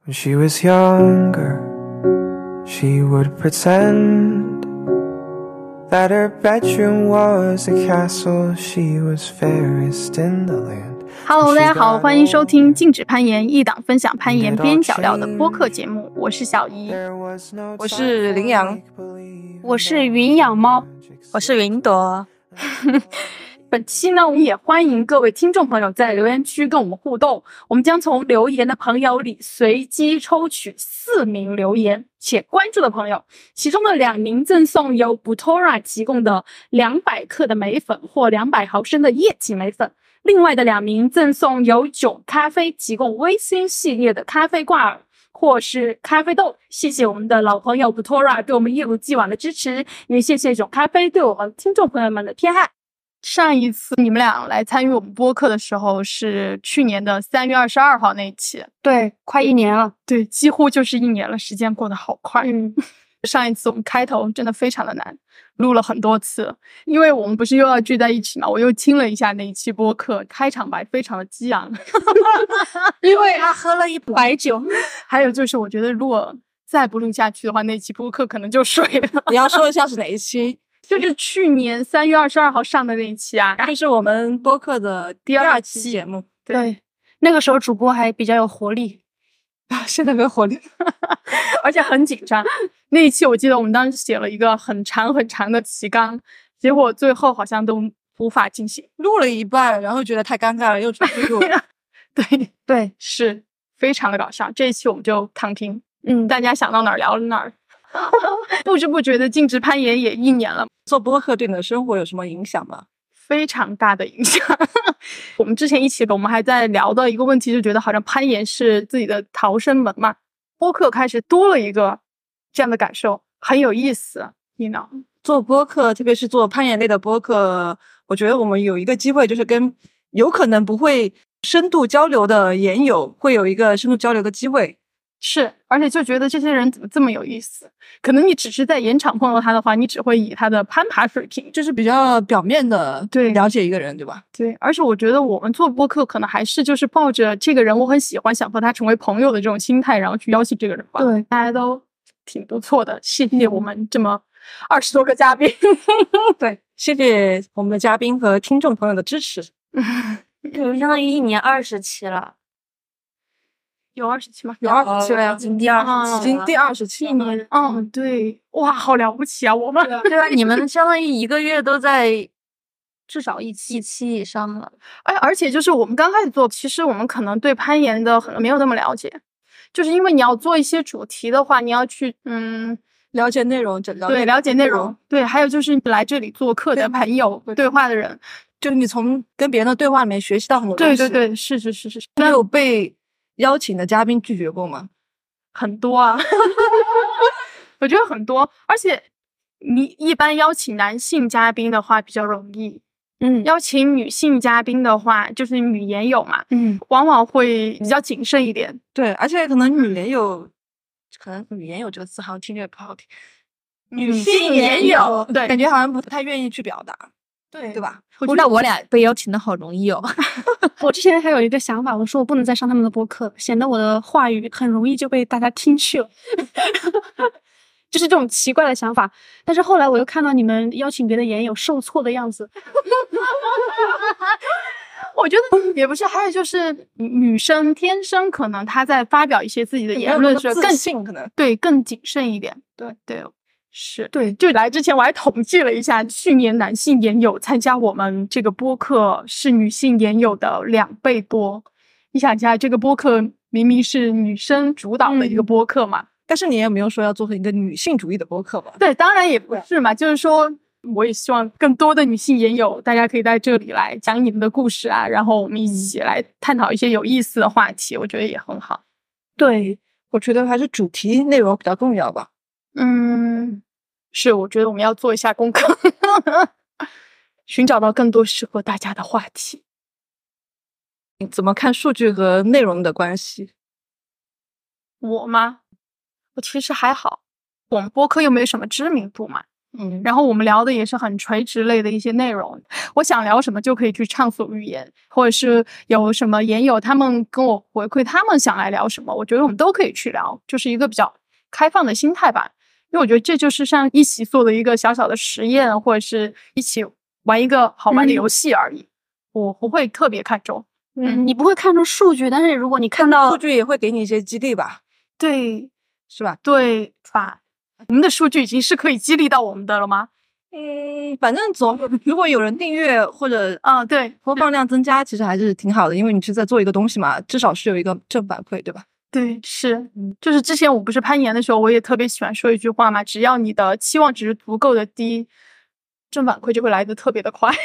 When she was younger, she would pretend that her bedroom was a castle, she was fairest in the land.Hello， 大家好，欢迎收听禁止攀岩，一档分享攀岩边角料的播客节目。我是小姨， 我是羚羊， 我是云养猫， 我是云朵。 本期呢，我们也欢迎各位听众朋友在留言区跟我们互动。我们将从留言的朋友里随机抽取4名留言且关注的朋友，其中的2名赠送由 Butora 提供的200克的眉粉或200毫升的液体眉粉。另外的2名赠送由囧咖啡提供微星系列的咖啡挂耳或是咖啡豆。谢谢我们的老朋友 Butora 对我们一如既往的支持，也谢谢囧咖啡对我们听众朋友们的偏爱。上一次你们俩来参与我们播客的时候是去年的3月22号那一期， 对，快1年了， 对，几乎就是1年了，时间过得好快。上一次我们开头真的非常的难，录了很多次，因为我们不是又要聚在一起嘛，我又听了一下那一期播客，开场白非常的激昂， 因为他喝了一白酒。 还有就是我觉得如果再不录下去的话，那期播客可能就水了。 你要说一下是哪一期？ 就是去年3月22号上的那一期啊， 这是我们播客的第2期节目。 对，那个时候主播还比较有活力， 现在没有活力， 而且很紧张。那一期我记得我们当时写了一个很长很长的提纲，结果最后好像都无法进行， 录了一半，然后觉得太尴尬了，又重新录。 对，是非常的搞笑。这一期我们就躺平，大家想到哪儿聊哪儿。不知不觉的禁止攀岩也1年了。 做播客对你的生活有什么影响吗？ 非常大的影响。我们之前一起我们还在聊的一个问题，就觉得好像攀岩是自己的逃生门嘛，播客开始多了一个这样的感受，很有意思。你呢？ 做播客，特别是做攀岩类的播客，我觉得我们有一个机会，就是跟有可能不会深度交流的岩友会有一个深度交流的机会。 是，而且就觉得这些人怎么这么有意思。可能你只是在岩场碰到他的话，你只会以他的攀爬水平， 就是比较表面的对了解一个人，对吧？ 对，而且我觉得我们做播客可能还是就是抱着这个人我很喜欢，想和他成为朋友的这种心态，然后去邀请这个人吧。 对， 大家都挺不错的，谢谢我们这么20多个嘉宾。 对，谢谢我们的嘉宾和听众朋友的支持。 你们相当于1年20期了。 有20期吗？ 有20期了呀， 已经第20期了， 已经第20期 1年。 对，哇，好了不起啊，我们。 对啊，你们相当于1个月都在至少一期以上了。 而且就是我们刚开始做，其实我们可能对攀岩的没有那么了解，就是因为你要做一些主题的话，你要去了解内容， 对，了解内容，对，还有就是来这里做客的朋友，对话的人， 就是你从跟别人的对话里面学习到很多东西。 对，是。 那有被邀请的嘉宾拒绝过吗？ 很多啊。我觉得很多，而且你一般邀请男性嘉宾的话比较容易，邀请女性嘉宾的话，就是女岩友嘛，往往会比较谨慎一点。 对，而且可能女岩友，可能女岩友这个词好像听着也不好听， 女性岩友，对， 感觉好像不太愿意去表达，对吧？ 那我俩被邀请的好容易哦。我之前还有一个想法，我说我不能再上他们的播客，显得我的话语很容易就被大家听去了。就是这种奇怪的想法，但是后来我又看到你们邀请别的岩友受挫的样子。 我觉得也不是，还有就是女生天生可能她在发表一些自己的言论的时候更谨慎一点。对，是对。就来之前我还统计了一下，去年男性岩友参加我们这个播客是女性岩友的2倍多。你想一下，这个播客明明是女生主导的一个播客嘛， 但是你也没有说要做成一个女性主义的播客吧？ 对，当然也不是嘛，就是说我也希望更多的女性岩友，大家可以在这里来讲你们的故事啊，然后我们一起来探讨一些有意思的话题，我觉得也很好。 对，我觉得还是主题内容比较重要吧。 是，我觉得我们要做一下功课，寻找到更多适合大家的话题。 你怎么看数据和内容的关系？ 我吗？我其实还好，我们播客又没什么知名度嘛， 然后我们聊的也是很垂直类的一些内容，我想聊什么就可以去畅所欲言，或者是有什么研友他们跟我回馈他们想来聊什么，我觉得我们都可以去聊，就是一个比较开放的心态吧。因为我觉得这就是像一起做的一个小小的实验，或者是一起玩一个好玩的游戏而已，我不会特别看重。 你不会看重数据，但是如果你看到数据也会给你一些激励吧， 对， 是吧？ 对吧？我们的数据已经是可以激励到我们的了吗？ 反正如果有人订阅或者对， 播放量增加，其实还是挺好的，因为你是在做一个东西嘛，至少是有一个正反馈，对吧？ 对，是，就是之前我不是攀岩的时候，我也特别喜欢说一句话嘛，只要你的期望值足够的低，正反馈就会来得特别的快。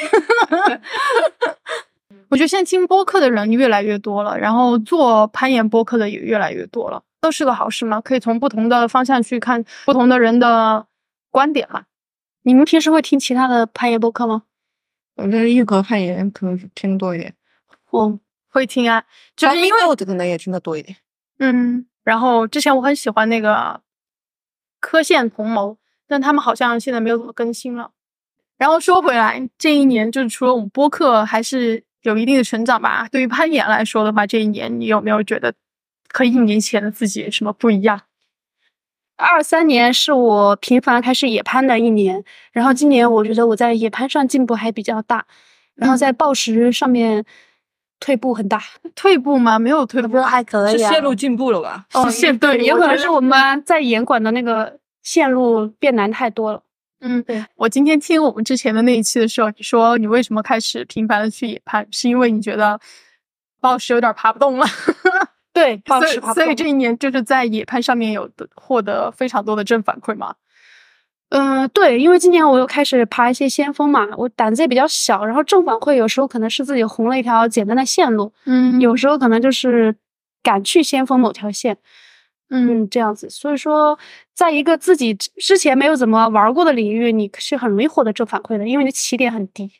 我觉得现在听播客的人越来越多了，然后做攀岩播客的也越来越多了，都是个好事嘛，可以从不同的方向去看不同的人的观点嘛。 你们平时会听其他的攀岩播客吗？ 我觉得硬核攀岩可能听多一点， 我会听啊，就是因为我可能也听得多一点。 然后之前我很喜欢那个科线同谋，但他们好像现在没有怎么更新了。然后说回来，这一年就是除了我们播客还是有一定的成长吧。对于攀岩来说的话，这一年你有没有觉得和1年前的自己有什么不一样 ？23年是我频繁开始野攀的一年，然后今年我觉得我在野攀上进步还比较大，然后在抱石上面退步很大。 退步吗？没有退步， 还可以是线路进步了吧？ 对， 有可能是我们在岩馆的那个线路变难太多了。 对，我今天听我们之前的那一期的时候，你说你为什么开始频繁的去野攀，是因为你觉得抱石有点爬不动了。 对，抱石爬不动。 所以这一年就是在野攀上面有获得非常多的正反馈嘛。 对，因为今年我又开始爬一些先锋嘛，我胆子也比较小，然后正反馈有时候可能是自己红了一条简单的线路，有时候可能就是敢去先锋某条线。这样子，所以说，在一个自己之前没有怎么玩过的领域，你是很容易获得正反馈的，因为你的起点很低。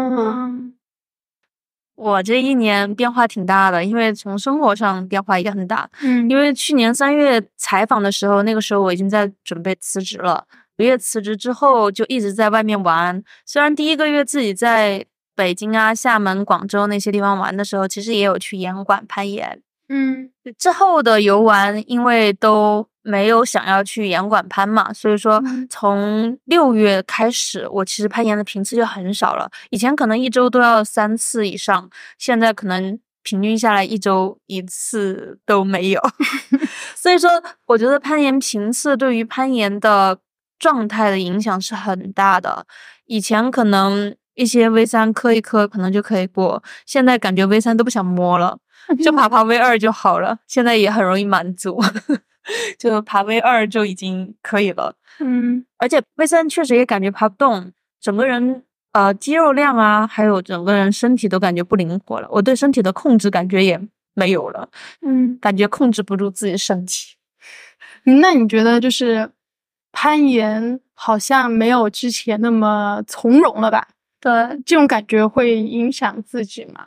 我这一年变化挺大的，因为从生活上变化也很大。因为去年3月采访的时候，那个时候我已经在准备辞职了。5月辞职之后，就一直在外面玩。虽然第1个月自己在北京啊、厦门、广州那些地方玩的时候，其实也有去岩馆攀岩。之后的游玩，因为都没有想要去岩馆攀嘛，所以说从6月开始，我其实攀岩的频次就很少了。以前可能1周都要3次以上，现在可能平均下来1周1次都没有。所以说，我觉得攀岩频次对于攀岩的状态的影响是很大的。以前可能一些 V3 磕一磕可能就可以过，现在感觉 V3 都不想摸了。就爬 V2 就好了，现在也很容易满足，就爬 V2 就已经可以了。而且 V3 确实也感觉爬不动，整个人肌肉量啊，还有整个人身体都感觉不灵活了。我对身体的控制感觉也没有了，感觉控制不住自己身体。 那你觉得就是攀岩好像没有之前那么从容了吧？对，这种感觉会影响自己吗？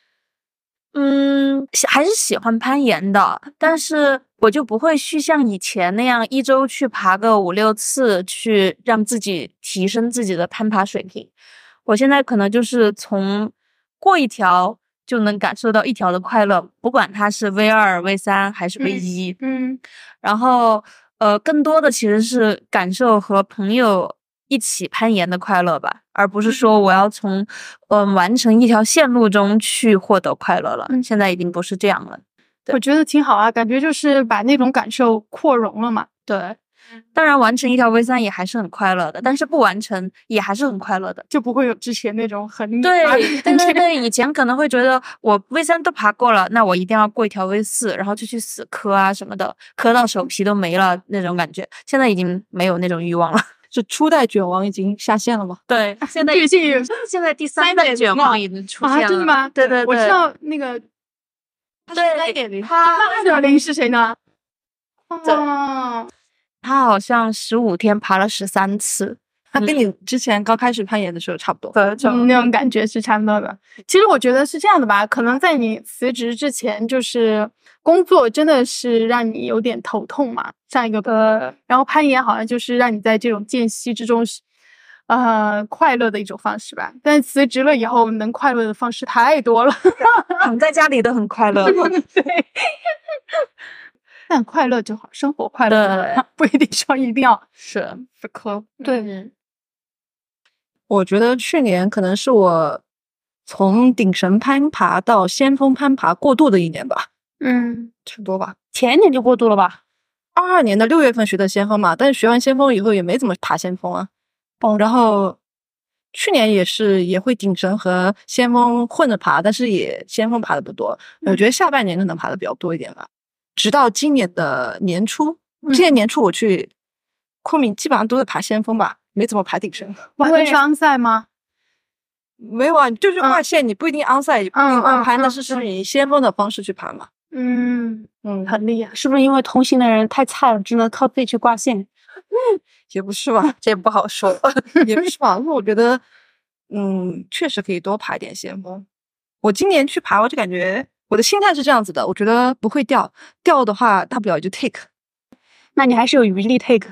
还是喜欢攀岩的，但是我就不会去像以前那样1周去爬个5、6次，去让自己提升自己的攀爬水平。我现在可能就是从过一条就能感受到一条的快乐，不管它是 V2、V3 还是 V1。然后更多的其实是感受和朋友一起攀岩的快乐吧，而不是说我要从完成一条线路中去获得快乐了。现在已经不是这样了。 我觉得挺好啊，感觉就是把那种感受扩容了嘛。 对，当然完成一条 V3 也还是很快乐的，但是不完成也还是很快乐的， 就不会有之前那种很对，以前可能会觉得我 V3 都爬过了，那我一定要过一条 V4，然后就去死磕啊什么的，磕到手皮都没了那种感觉。现在已经没有那种欲望了。 是初代卷王已经下线了吗？ 对，现在第3代卷王已经出现了。 真的吗？ 对， 我知道那个。 对， 他2.0是谁呢？ 他好像15天爬了13次。 它跟你之前刚开始攀岩的时候差不多。 对，就那种感觉是差不多的。其实我觉得是这样的吧，可能在你辞职之前，就是工作真的是让你有点头痛嘛，上一个然后攀岩好像就是让你在这种间隙之中快乐的一种方式吧。但辞职了以后，能快乐的方式太多了， 躺在家里都很快乐。 对。但快乐就好，生活快乐不一定说一定要是科。 对， 我觉得去年可能是我从顶绳攀爬到先锋攀爬过渡的一年吧。差不多吧。 前年就过渡了吧 22年的6月份学的先锋嘛，但是学完先锋以后也没怎么爬先锋啊。然后去年也会顶绳和先锋混着爬，但是也先锋爬的不多。我觉得下半年可能爬的比较多一点吧。直到今年的年初，今年年初我去昆明，基本上都在爬先锋吧，没怎么爬顶绳。 会去昂赛吗？ 没有啊，就是挂线，你不一定昂赛，也不一定昂攀，但是是以先锋的方式去爬嘛。 很厉害。 是不是因为同行的人太菜了，只能靠自己去挂线？ 也不是吧， 这不好说。 也不是吧，因为我觉得，确实可以多爬一点先锋。我今年去爬，我就感觉我的心态是这样子的，我觉得不会掉的话，大不了就 take。 那你还是有余力 take。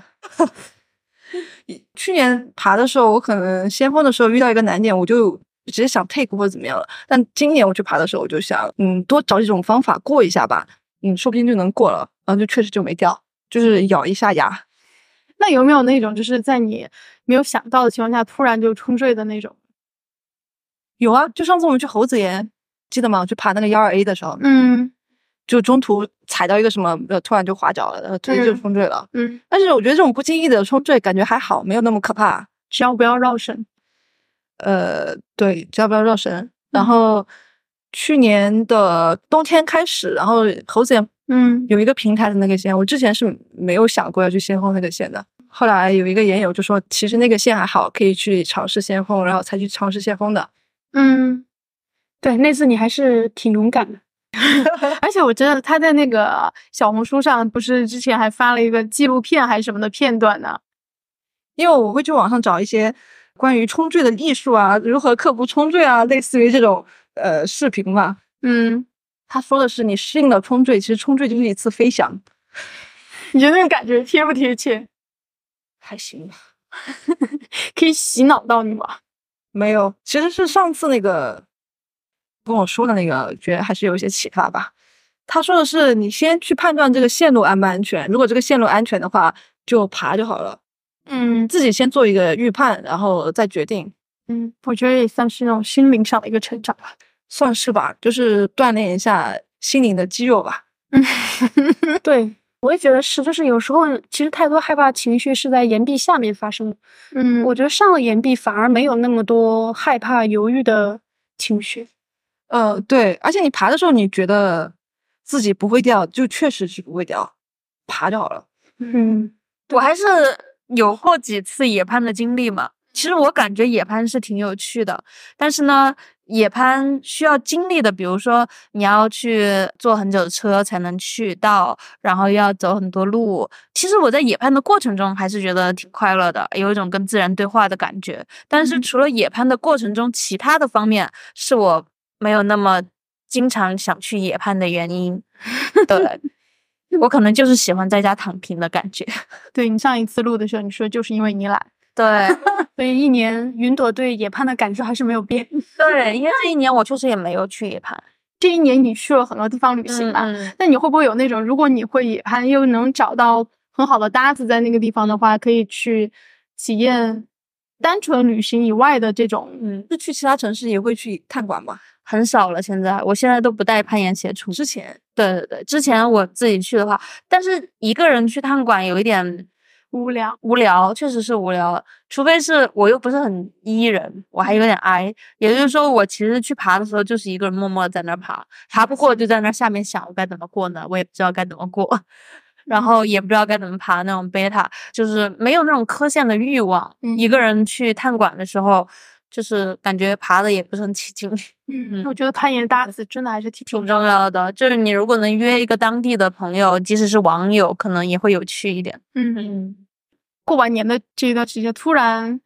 去年爬的时候，我可能先锋的时候遇到一个难点，我就直接想 take 或者怎么样了。但今年我去爬的时候，我就想，多找几种方法过一下吧，说不定就能过了。然后就确实就没掉，就是咬一下牙。 那有没有那种就是在你没有想到的情况下突然就冲坠的那种？ 有啊，就上次我们去猴子岩，记得吗？去爬那个12A 的时候，就中途踩到一个什么，突然就滑脚了，然后直接就冲坠了。但是我觉得这种不经意的冲坠感觉还好，没有那么可怕， 只要不要绕绳。 对，只要不要绕绳。然后去年的冬天开始，然后猴子岩有一个平台的那个线，我之前是没有想过要去先锋那个线的。后来有一个岩友就说，其实那个线还好，可以去尝试先锋，然后才去尝试先锋的。 对，那次你还是挺勇敢的。 而且我觉得他在那个小红书上不是之前还发了一个纪录片还是什么的片段呢？ 因为我会去网上找一些关于冲坠的艺术啊，如何克服冲坠啊，类似于这种视频嘛。他说的是你适应了冲坠，其实冲坠就是一次飞翔。 你觉得那个感觉贴不贴切？ 还行吧。 可以洗脑到你吗？ 没有，其实是上次那个跟我说的那个，觉得还是有一些启发吧。他说的是你先去判断这个线路安不安全，如果这个线路安全的话，就爬就好了。自己先做一个预判，然后再决定。 我觉得也算是那种心灵上的一个成长吧。 算是吧，就是锻炼一下心灵的肌肉吧。 对，我也觉得是，就是有时候其实太多害怕情绪是在岩壁下面发生的。我觉得上了岩壁反而没有那么多害怕犹豫的情绪。 对，而且你爬的时候你觉得自己不会掉，就确实是不会掉，爬就好了。 我还是有过几次野攀的经历嘛。其实我感觉野攀是挺有趣的，但是呢，野攀需要经历的，比如说你要去坐很久的车才能去到，然后要走很多路。其实我在野攀的过程中还是觉得挺快乐的，有一种跟自然对话的感觉。但是除了野攀的过程中，其他的方面是我没有那么经常想去野攀的原因。对。我可能就是喜欢在家躺平的感觉。 对，你上一次录的时候，你说就是因为你懒。 对， 所以一年云朵对野攀的感受还是没有变。 对，因为这一年我确实也没有去野攀。 这一年你去了很多地方旅行吧？那你会不会有那种，如果你会野攀，又能找到很好的搭子在那个地方的话，可以去体验单纯旅行以外的这种？ 是去其他城市也会去探馆吗？ 很少了，我现在都不带攀岩鞋出。 之前， 对，之前我自己去的话，但是一个人去探馆有一点无聊，确实是无聊。除非是我又不是很 E 人，我还有点 I， 也就是说，我其实去爬的时候就是一个人默默在那爬，爬不过就在那下面想我该怎么过呢？我也不知道该怎么过，然后也不知道该怎么爬那种贝塔，就是没有那种科线的欲望。一个人去探馆的时候，就是感觉爬的也不是很起劲。 我觉得攀岩搭子真的还是挺重要的，就是你如果能约一个当地的朋友，即使是网友，可能也会有趣一点。 过完年的这一段时间，突然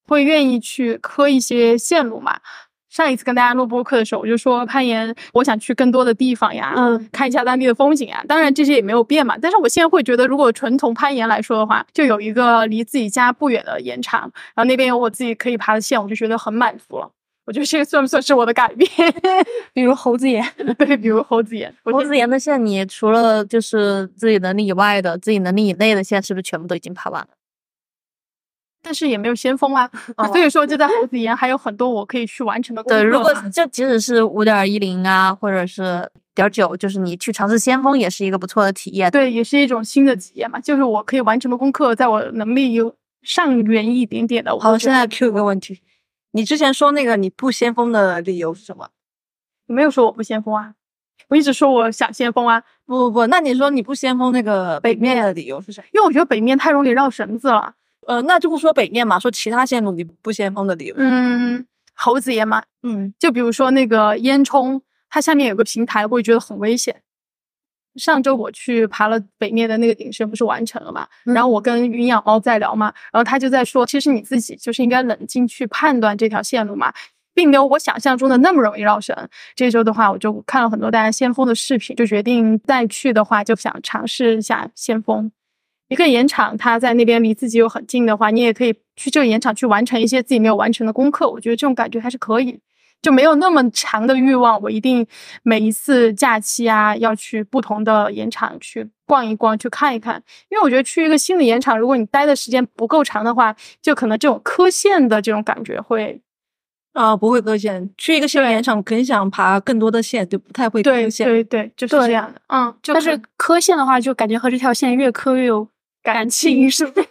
会愿意去磕一些线路嘛。上一次跟大家录播客的时候，我就说攀岩，我想去更多的地方呀，看一下当地的风景呀。当然这些也没有变嘛，但是我现在会觉得，如果纯从攀岩来说的话，就有一个离自己家不远的岩场，然后那边有我自己可以爬的线，我就觉得很满足了。我觉得这个算不算是我的改变？ 比如猴子岩， 对，比如猴子岩。 猴子岩的线，你除了就是自己能力以外的，自己能力以内的线，是不是全部都已经爬完了？ 但是也没有先锋啊，所以说就在猴子岩还有很多我可以去完成的功课。 对，如果就即使是5.10啊，或者是9，就是你去尝试先锋也是一个不错的体验。 对，也是一种新的体验嘛，就是我可以完成的功课，在我能力有上缘一点点的。 好，现在 Q 个问题，你之前说那个你不先锋的理由是什么？ 我没有说我不先锋啊，我一直说我想先锋啊。 不，那你说你不先锋那个北面的理由是啥？ 因为我觉得北面太容易绕绳子了。 那就不说北面嘛，说其他线路你不先锋的理由。 猴子岩嘛，就比如说那个烟囱，它下面有个平台，我会觉得很危险。上周我去爬了北面的那个顶升，不是完成了嘛？然后我跟云养猫在聊嘛，然后他就在说，其实你自己就是应该冷静去判断这条线路嘛，并没有我想象中的那么容易绕绳。这周的话，我就看了很多大家先锋的视频，就决定再去的话，就想尝试一下先锋。一个岩场，它在那边离自己又很近的话，你也可以去这个岩场去完成一些自己没有完成的功课。我觉得这种感觉还是可以，就没有那么强的欲望，我一定每一次假期啊要去不同的岩场去逛一逛，去看一看。因为我觉得去一个新的岩场，如果你待的时间不够长的话，就可能这种磕线的这种感觉会不会磕线。去一个新的岩场，肯想爬更多的线，就不太会磕线。 对，就是这样的。 但是磕线的话，就感觉和这条线越磕越有感情，是不是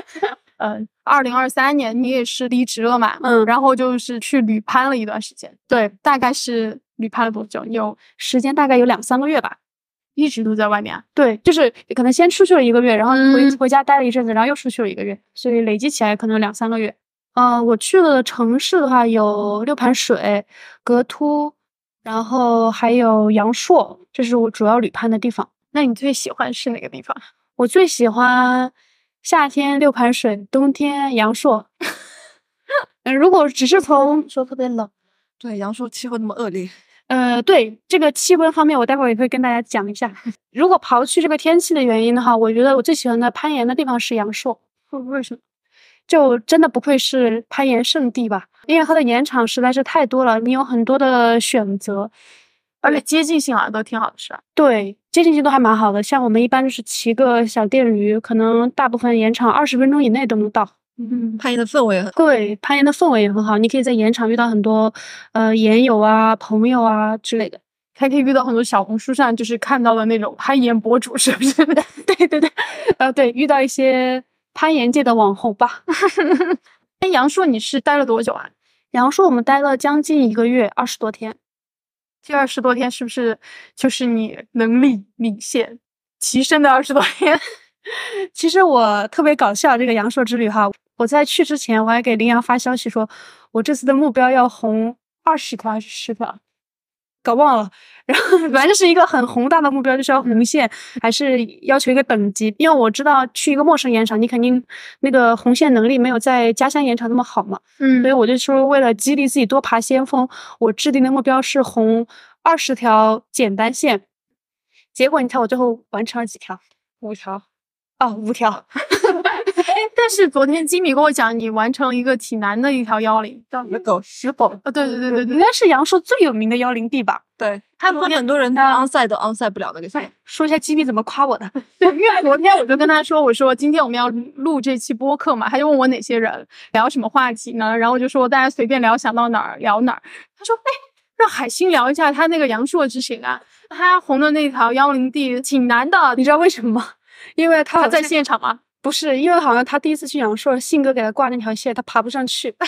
？2023年你也是离职了嘛？然后就是去旅攀了一段时间。对，大概是旅攀了多久？有时间大概有2-3个月吧， 一直都在外面啊？ 对，就是可能先出去了1个月，然后回家待了一阵子，然后又出去了1个月，所以累积起来可能有2-3个月。我去的城市的话有六盘水、格凸，然后还有阳朔，这是我主要旅攀的地方。 那你最喜欢是哪个地方？ 我最喜欢夏天六盘水，冬天阳朔。如果只是从说特别冷， 对，阳朔气候那么恶劣。 对这个气温方面，我待会儿也会跟大家讲一下。如果刨去这个天气的原因的话，我觉得我最喜欢的攀岩的地方是阳朔。 为什么？ 就真的不愧是攀岩圣地吧，因为它的岩场实在是太多了，你有很多的选择， 而且接近性好像都挺好的，是吧？ 对，接近性都还蛮好的。像我们一般就是骑个小电驴，可能大部分岩场20分钟以内都能到。 攀岩的氛围很好。 对，攀岩的氛围也很好，你可以在岩场遇到很多岩友啊、朋友啊之类的， 还可以遇到很多小红书上就是看到的那种攀岩博主，是不是？ 对，对，遇到一些攀岩界的网红吧。 阳朔你是待了多久啊？ 阳朔我们待了将近1个月，20多天。 这20多天是不是就是你能力领先提升的20多天？ 其实我特别搞笑，这个阳朔之旅哈，我在去之前我还给林阳发消息说，我这次的目标要红20条还是10条，搞忘了。然后本来就是一个很宏大的目标，就是要红线，还是要求一个等级。因为我知道去一个陌生岩场，你肯定那个红线能力没有在家乡岩场那么好嘛。所以我就说，为了激励自己多爬先锋，我制定的目标是红20条简单线。结果你猜我最后完成了几条？5条。5条。 但是昨天吉米跟我讲，你完成了一个挺难的一条10，叫石狗。 对， 应该是阳朔最有名的110地吧？ 对，他们很多人onsite 都onsite不了那个线。 说一下吉米怎么夸我的。 对，因为昨天我就跟他说，我说今天我们要录这期播客嘛，他就问我哪些人聊什么话题呢？然后我就说大家随便聊，想到哪儿聊哪儿。他说，让海星聊一下他那个阳朔之行啊，他红的那条110地挺难的， 你知道为什么吗？因为他在现场吗？ 不是，因为好像他第一次去阳朔，信哥给他挂那条线，他爬不上去。因为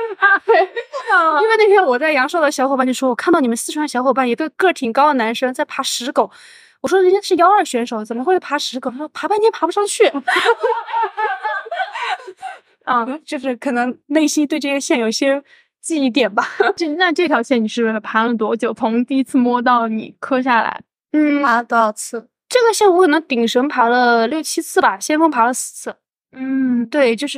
那天我在阳朔的小伙伴就说，我看到你们四川小伙伴一个个挺高的男生在爬石狗，我说人家是1.2选手，怎么会爬石狗？他说爬半天爬不上去。就是可能内心对这些线有些记忆点吧。 那这条线你是爬了多久？从第一次摸到你磕下来？ 爬了多少次？这个线我可能顶绳爬了6-7次吧，先锋爬了4次。对，就是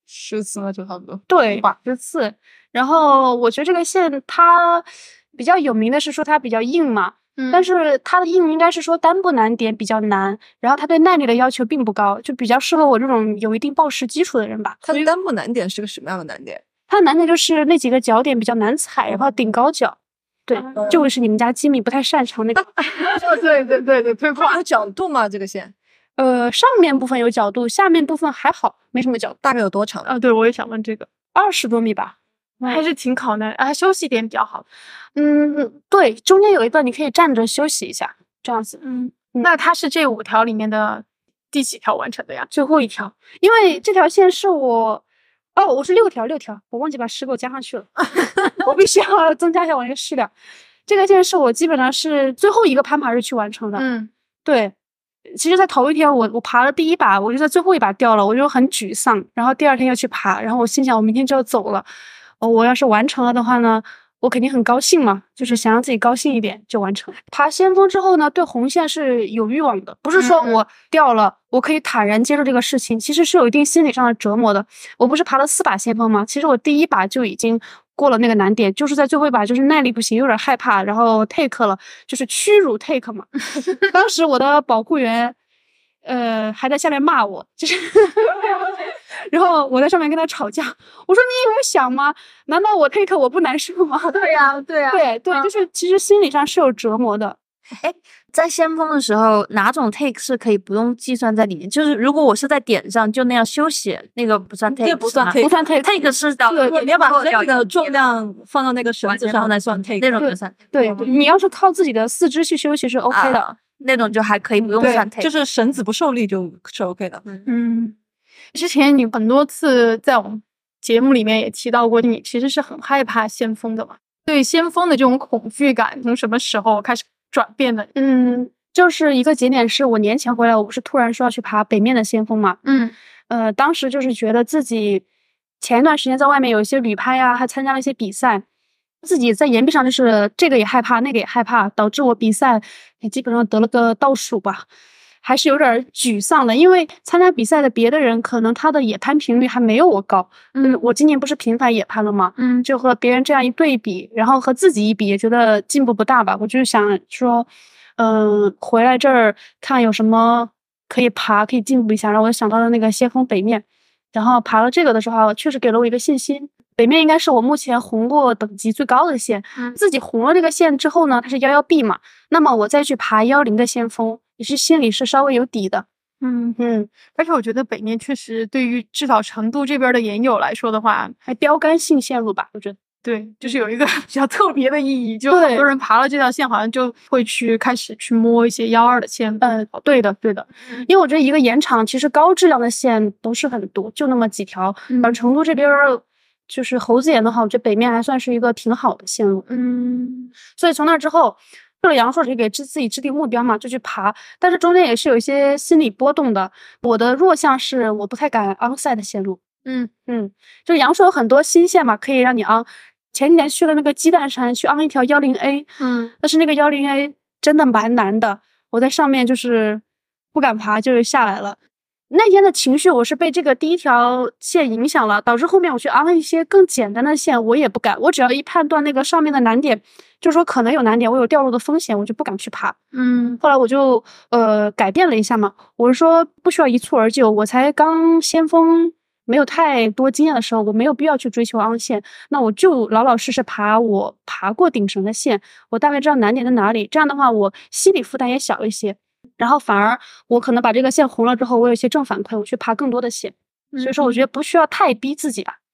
10次了就差不多。 对，10次。然后我觉得这个线它比较有名的是说它比较硬嘛，但是它的硬应该是说单步难点比较难，然后它对耐力的要求并不高，就比较适合我这种有一定抱石基础的人吧。 它的单步难点是个什么样的难点？ 它的难点就是那几个脚点比较难踩，然后顶高脚。对，这个是你们家吉米不太擅长那个。 对，推胯有角度吗？这个线？ 上面部分有角度，下面部分还好，没什么角度。 大概有多长？ 对，我也想问这个 ，20多米吧， 还是挺考难啊。休息点比较好。 对，中间有一段你可以站着休息一下，这样子。 那它是这5条里面的第几条完成的呀？ 最后一条，因为这条线是我是6条，我忘记把10给我加上去了，我必须要增加一下我那个视量。这个线是我基本上是最后一个攀爬日去完成的。对。其实，在头一天我爬了第1把，我就在最后一把掉了，我就很沮丧。然后第2天又去爬，然后我心想，我明天就要走了。我要是完成了的话呢，我肯定很高兴嘛，就是想让自己高兴一点就完成。爬先锋之后呢，对红线是有欲望的，不是说我掉了，我可以坦然接受这个事情，其实是有一定心理上的折磨的。我不是爬了4把先锋吗？其实我第1把就已经过了那个难点，就是在最后一把就是耐力不行，有点害怕，然后 take 了，就是屈辱 take 嘛。当时我的保护员还在下面骂我，就是然后我在上面跟他吵架，我说你有想吗？难道我 take 我不难受吗？ 对呀， 对，就是其实心理上是有折磨的。 在先锋的时候，哪种 take 是可以不用计算在里面？就是如果我是在点上就那样休息，那个不算 take， 不算 take 是你要把身体的重量放到那个绳子上来算 take， 那种就算。 对，你要是靠自己的4肢去休息是 OK 的， 那种就还可以不用算 take， 就是绳子不受力就是 OK 的。 之前你很多次在我们节目里面也提到过，你其实是很害怕先锋的嘛？对先锋的这种恐惧感从什么时候开始转变的？ 就是一个节点是我年前回来，我不是突然说要去爬北面的先锋嘛？当时就是觉得自己前一段时间在外面有一些旅拍啊，还参加了一些比赛，自己在岩壁上就是这个也害怕，那个也害怕，导致我比赛也基本上得了个倒数吧。还是有点沮丧的，因为参加比赛的别的人可能他的野攀频率还没有我高。我今年不是频繁野攀了吗？就和别人这样一对比，然后和自己一比，也觉得进步不大吧。我就是想说，回来这儿看有什么可以爬，可以进步一下。然后我想到了那个先锋北面，然后爬了这个的时候，确实给了我一个信心。北面应该是我目前红过等级最高的线。自己红了这个线之后呢，它是11B 嘛，那么我再去爬10的先锋。也是心里是稍微有底的。 而且我觉得北面确实对于至少成都这边的岩友来说的话， 还标杆性线路吧，我觉得。 对，就是有一个比较特别的意义，就很多人爬了这条线，好像就会开始去摸一些12的线。 对的，因为我觉得一个岩场其实高质量的线不是很多，就那么几条。而成都这边就是猴子岩的话，我觉得北面还算是一个挺好的线路。所以从那之后。了阳朔就给自己制定目标嘛，就去爬，但是中间也是有一些心理波动的。我的弱项是我不太敢onside的线路。就是阳朔有很多新线嘛，可以让你昂。前几年去了那个鸡蛋山，去昂一条10A，但是那个10A 真的蛮难的，我在上面就是不敢爬，就是下来了。那天的情绪我是被这个第1条线影响了，导致后面我去昂一些更简单的线，我也不敢。我只要一判断那个上面的难点，就是说可能有难点，我有掉落的风险，我就不敢去爬。后来我就改变了一下嘛，我是说不需要一蹴而就，我才刚先锋没有太多经验的时候，我没有必要去追求昂线，那我就老老实实爬我爬过顶绳的线，我大概知道难点在哪里，这样的话我心理负担也小一些。然后反而我可能把这个线红了之后，我有一些正反馈，我去爬更多的线。所以说我觉得不需要太逼自己吧。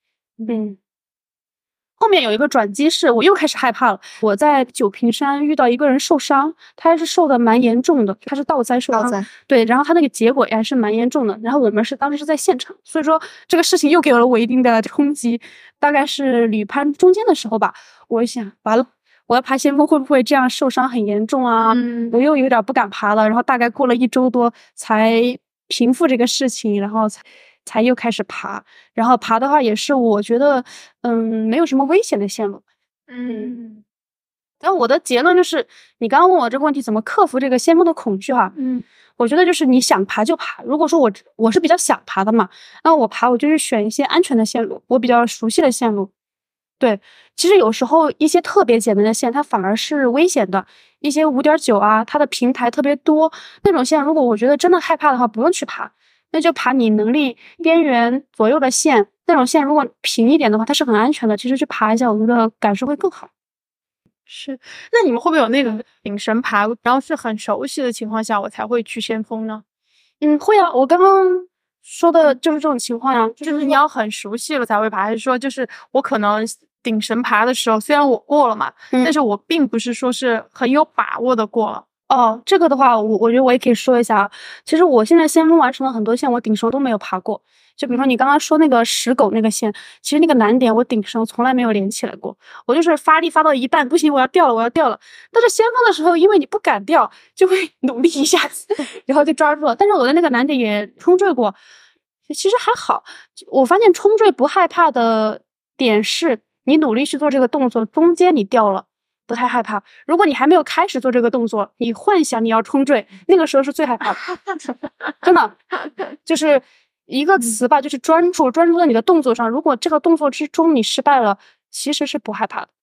后面有一个转机是我又开始害怕了。我在九平山遇到一个人受伤，他还是受的蛮严重的，他是倒栽受伤。对，然后他那个结果也还是蛮严重的。然后我们当时是在现场，所以说这个事情又给了我一定的冲击。大概是旅攀中间的时候吧，我想完了。我要爬先锋会不会这样受伤很严重啊？我又有点不敢爬了，然后大概过了1周多才平复这个事情，然后才又开始爬。然后爬的话也是我觉得没有什么危险的线路。 但我的结论就是，你刚刚问我这个问题怎么克服这个先锋的恐惧哈，我觉得就是你想爬就爬。如果说我是比较想爬的嘛，那我爬我就是选一些安全的线路，我比较熟悉的线路。对，其实有时候一些特别简单的线，它反而是危险的。一些5.9啊，它的平台特别多，那种线，如果我觉得真的害怕的话，不用去爬，那就爬你能力边缘左右的线。那种线如果平一点的话，它是很安全的。其实去爬一下，我觉得感受会更好。 是，那你们会不会有那种顶绳爬，然后是很熟悉的情况下，我才会去先锋呢？ 会啊，我刚刚说的就是这种情况呀， 就是你要很熟悉了才会爬，还是说就是我可能顶绳爬的时候，虽然我过了嘛，但是我并不是说是很有把握的过了。 这个的话，我觉得我也可以说一下啊。其实我现在先锋完成了很多线，我顶绳都没有爬过。就比如说你刚刚说那个石狗那个线，其实那个难点我顶绳从来没有连起来过。我就是发力发到一半，不行，我要掉了。但是先锋的时候，因为你不敢掉，就会努力一下子，然后就抓住了。但是我的那个难点也冲坠过，其实还好。我发现冲坠不害怕的点是，你努力去做这个动作，中间你掉了，不太害怕。如果你还没有开始做这个动作，你幻想你要冲坠，那个时候是最害怕的。真的，就是一个词吧，就是专注在你的动作上。如果这个动作之中你失败了，其实是不害怕的。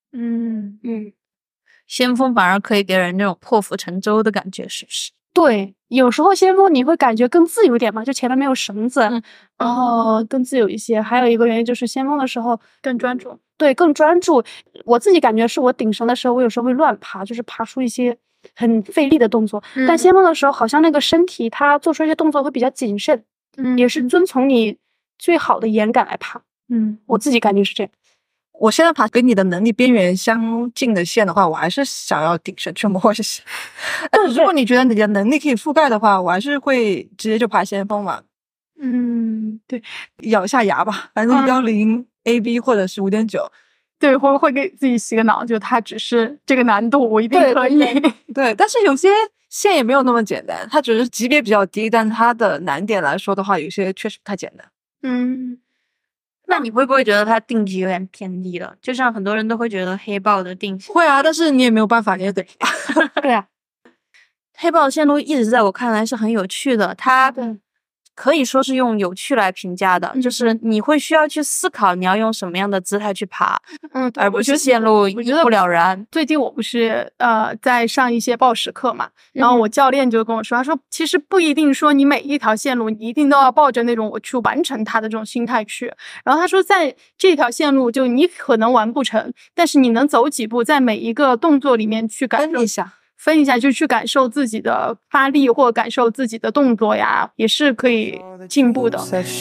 先锋反而可以给人那种破釜沉舟的感觉，是不是？ 对，有时候先锋你会感觉更自由点嘛，就前面没有绳子，然后更自由一些。还有一个原因就是先锋的时候更专注。 对，更专注。我自己感觉是我顶绳的时候，我有时候会乱爬，就是爬出一些很费力的动作。但先锋的时候，好像那个身体它做出一些动作会比较谨慎，也是遵从你最好的眼感来爬。我自己感觉是这样。 我现在爬跟你的能力边缘相近的线的话，我还是想要顶绳去摸一下。但是如果你觉得你的能力可以覆盖的话，我还是会直接就爬先锋嘛。 对， 咬一下牙吧，反正10 AB 或者是5.9。 对，会给自己洗个脑，就它只是这个难度，我一定可以。 对，但是有些线也没有那么简单，它只是级别比较低，但它的难点来说的话，有些确实不太简单。 那你会不会觉得它定级有点偏低了？就像很多人都会觉得黑豹的定级会啊，但是你也没有办法，你也得对啊， 黑豹的线路一直在我看来是很有趣的，它可以说是用有趣来评价的，就是你会需要去思考你要用什么样的姿态去爬，而不是线路一目了然。 最近我不是在上一些报时课嘛，然后我教练就跟我说，他说其实不一定说你每一条线路你一定都要抱着那种我去完成它的这种心态去，然后他说在这条线路就你可能完不成，但是你能走几步，在每一个动作里面去感受分一下，就去感受自己的发力或感受自己的动作呀，也是可以进步的。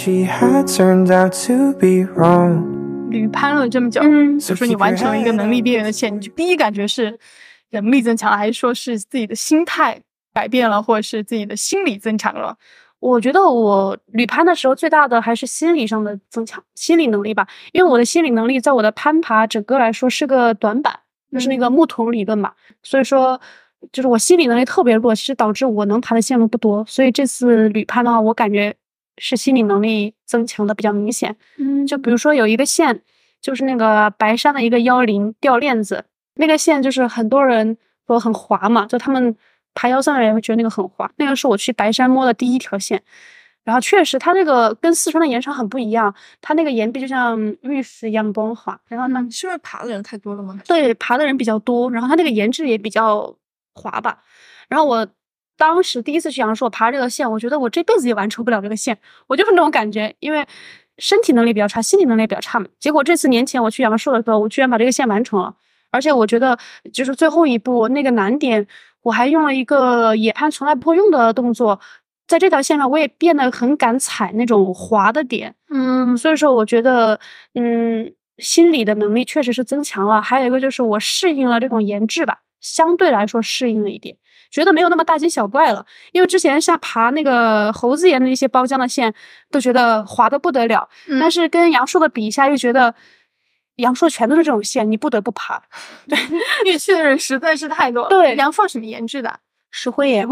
捋攀了这么久，比如说你完成了一个能力边缘的线，你就第一感觉是能力增强了，还是说是自己的心态改变了，或者是自己的心理增强了？ 我觉得我捋攀的时候最大的还是心理上的增强，心理能力吧。因为我的心理能力在我的攀爬整个来说是个短板，就是那个木桶理论嘛。所以说就是我心理能力特别弱，其实导致我能爬的线路不多。所以这次捋攀的话，我感觉是心理能力增强的比较明显。就比如说有一个线，就是那个白山的一个10掉链子，那个线就是很多人说很滑嘛，就他们爬132的人也会觉得那个很滑。那个是我去白山摸的第一条线，然后确实它那个跟四川的岩场很不一样，它那个岩壁就像玉石一样光滑。然后呢， 是因为爬的人太多了吗？ 对，爬的人比较多，然后它那个岩质也比较滑吧。然后我当时第一次去阳朔爬这个线，我觉得我这辈子也完成不了这个线，我就是那种感觉，因为身体能力比较差，心理能力比较差嘛。结果这次年前我去阳朔的时候，我居然把这个线完成了，而且我觉得就是最后一步那个难点，我还用了一个野攀从来不会用的动作，在这条线上我也变得很敢踩那种滑的点。所以说我觉得心理的能力确实是增强了。还有一个就是我适应了这种岩质吧，相对来说适应了一点，觉得没有那么大惊小怪了。因为之前像爬那个猴子岩的一些包浆的线，都觉得滑得不得了，但是跟阳朔的比一下，又觉得阳朔全都是这种线，你不得不爬。 对，因为去的人实在是太多了。 对， 阳朔什么岩质的？ 石灰岩。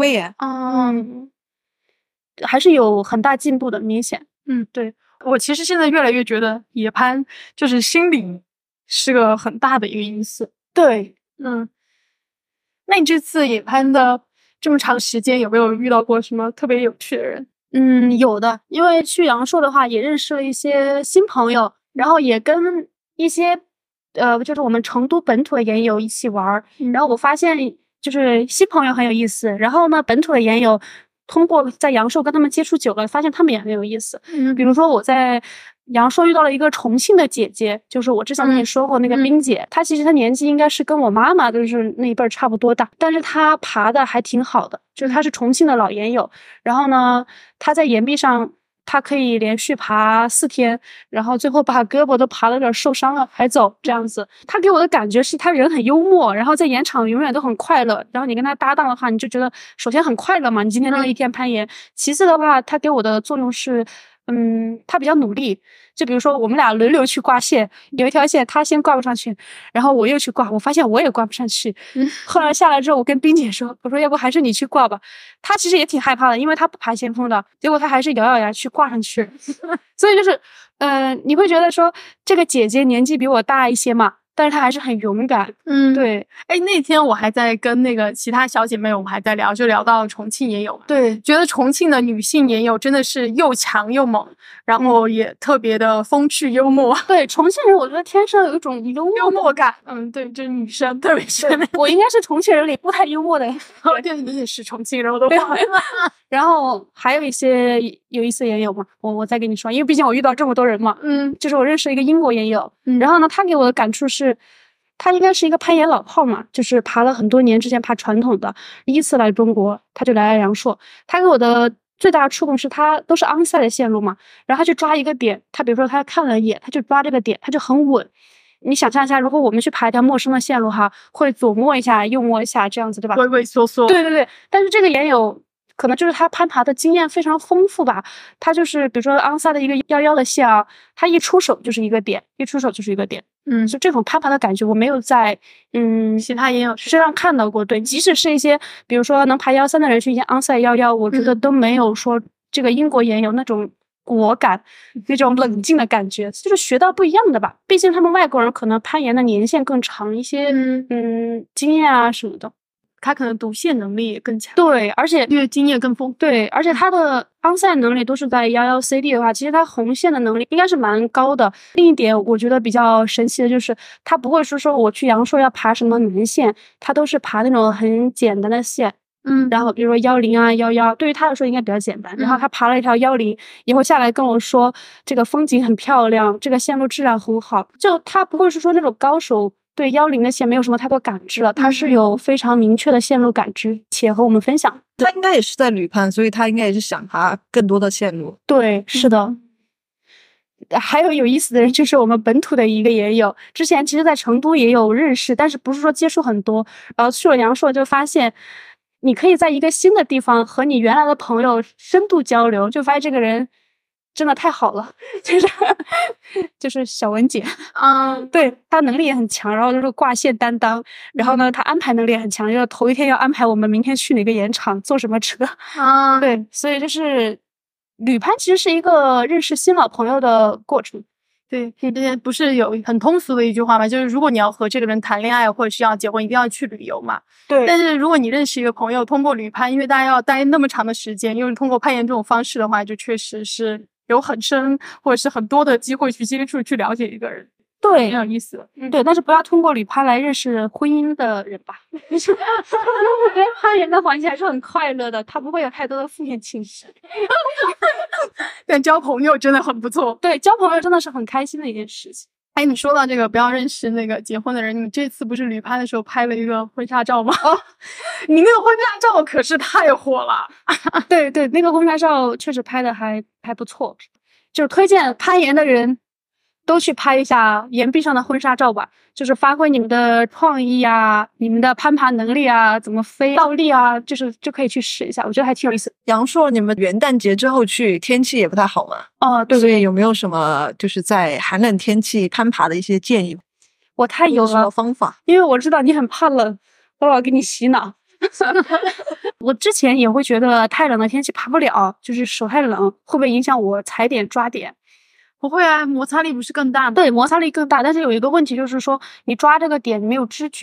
还是有很大进步的，明显。 对，我其实现在越来越觉得野攀就是心理是个很大的一个因素。 对， 那你这次野攀的这么长时间，有没有遇到过什么特别有趣的人？ 有的，因为去阳朔的话，也认识了一些新朋友，然后也跟一些就是我们成都本土的研友一起玩儿，然后我发现就是新朋友很有意思，然后呢，本土的研友通过在阳朔跟他们接触久了，发现他们也很有意思。比如说我在阳朔遇到了一个重庆的姐姐，就是我之前跟你说过那个冰姐，她其实她年纪应该是跟我妈妈就是那一辈儿差不多大，但是她爬的还挺好的，就是她是重庆的老岩友，然后呢，她在岩壁上她可以连续爬4天，然后最后把胳膊都爬了点受伤了还走这样子。她给我的感觉是她人很幽默，然后在岩场永远都很快乐，然后你跟她搭档的话，你就觉得首先很快乐嘛，你今天这一天攀岩，其次的话，她给我的作用是他比较努力，就比如说我们俩轮流去挂线，有一条线他先挂不上去，然后我又去挂，我发现我也挂不上去。后来下来之后，我跟冰姐说，我说要不还是你去挂吧。她其实也挺害怕的，因为她不爬先锋的，结果她还是咬咬牙去挂上去。所以就是，你会觉得说这个姐姐年纪比我大一些嘛，但是她还是很勇敢。对。 那天我还在跟那个其他小姐妹，我们还在聊，就聊到重庆也有， 对， 觉得重庆的女性也有真的是又强又猛，然后也特别的风趣幽默。 对，重庆人我觉得天生有一种幽默感。 对，就是女生特别是我应该是重庆人里不太幽默的。 对，你也是重庆人，我都忘了。 然后还有一些有意思的研友嘛，我再跟你说，因为毕竟我遇到这么多人嘛。就是我认识一个英国研友，然后呢，他给我的感触是，他应该是一个攀岩老炮嘛，就是爬了很多年，之前爬传统的，第一次来中国，他就来了阳朔。他给我的最大的触动是他都是昂赛的线路嘛，然后他去抓一个点，他比如说他看了一眼，他就抓这个点，他就很稳。你想象一下，如果我们去爬一条陌生的线路哈，会左摸一下右摸一下这样子，对吧？ 畏畏缩缩。 对对对，但是这个岩友可能就是他攀爬的经验非常丰富吧，他就是比如说昂赛的一个11的线啊，他一出手就是一个点，一出手就是一个点。就这种攀爬的感觉，我没有在其他岩友身上看到过。对，即使是一些比如说能爬13的人去昂赛11，我觉得都没有说这个英国岩友那种果敢，那种冷静的感觉，就是学到不一样的吧。毕竟他们外国人可能攀岩的年限更长一些，经验啊什么的。 他可能读线能力也更强， 对，而且因为经验更丰富， 对，而且他的昂赛能力都是在11CD 的话，其实他红线的能力应该是蛮高的。另一点我觉得比较神奇的就是，他不会说我去阳朔要爬什么难线，他都是爬那种很简单的线。然后比如说10啊11，对于他来说应该比较简单。然后他爬了一条10，以后下来跟我说这个风景很漂亮，这个线路质量很好，就他不会是说那种高手对10的线没有什么太多感知了，他是有非常明确的线路感知且和我们分享。 他应该也是在旅攀，所以他应该也是想爬更多的线路。 对，是的。还有意思的人就是我们本土的一个研友，之前其实在成都也有认识，但是不是说接触很多，然后去了阳朔就发现你可以在一个新的地方和你原来的朋友深度交流，就发现这个人真的太好了，就是小文姐。对，她能力也很强，然后就是挂线担当，然后呢她安排能力也很强，就是头一天要安排我们明天去哪个岩场坐什么车。对，所以就是旅攀其实是一个认识新老朋友的过程。 对，之前不是有很通俗的一句话吗？就是如果你要和这个人谈恋爱或者是要结婚，一定要去旅游嘛。 对。 但是如果你认识一个朋友，通过旅攀，因为大家要待那么长的时间，因为通过攀岩这种方式的话，就确实是有很深或者是很多的机会去接触、去了解一个人。 对， 很有意思。 对，但是不要通过旅攀来认识婚姻的人吧。因为攀岩的环境还是很快乐的，它不会有太多的负面情绪。 但交朋友真的很不错。 对，交朋友真的是很开心的一件事情。 你说到这个不要认识那个结婚的人，你这次不是旅攀的时候拍了一个婚纱照吗？你那个婚纱照可是太火了。 对对，那个婚纱照确实拍的还不错，就是推荐攀岩的人都去拍一下岩壁上的婚纱照吧，就是发挥你们的创意啊，你们的攀爬能力啊，怎么飞倒立啊，就可以去试一下，我觉得还挺有意思。 阳朔你们元旦节之后去，天气也不太好嘛。 对， 所以有没有什么就是在寒冷天气攀爬的一些建议？ 我太有了， 什么方法？ 因为我知道你很怕冷，我老给你洗脑。我之前也会觉得太冷的天气爬不了，就是手太冷，会不会影响我踩点抓点？ 不会啊，摩擦力不是更大吗？ 对，摩擦力更大，但是有一个问题就是说，你抓这个点你没有知觉。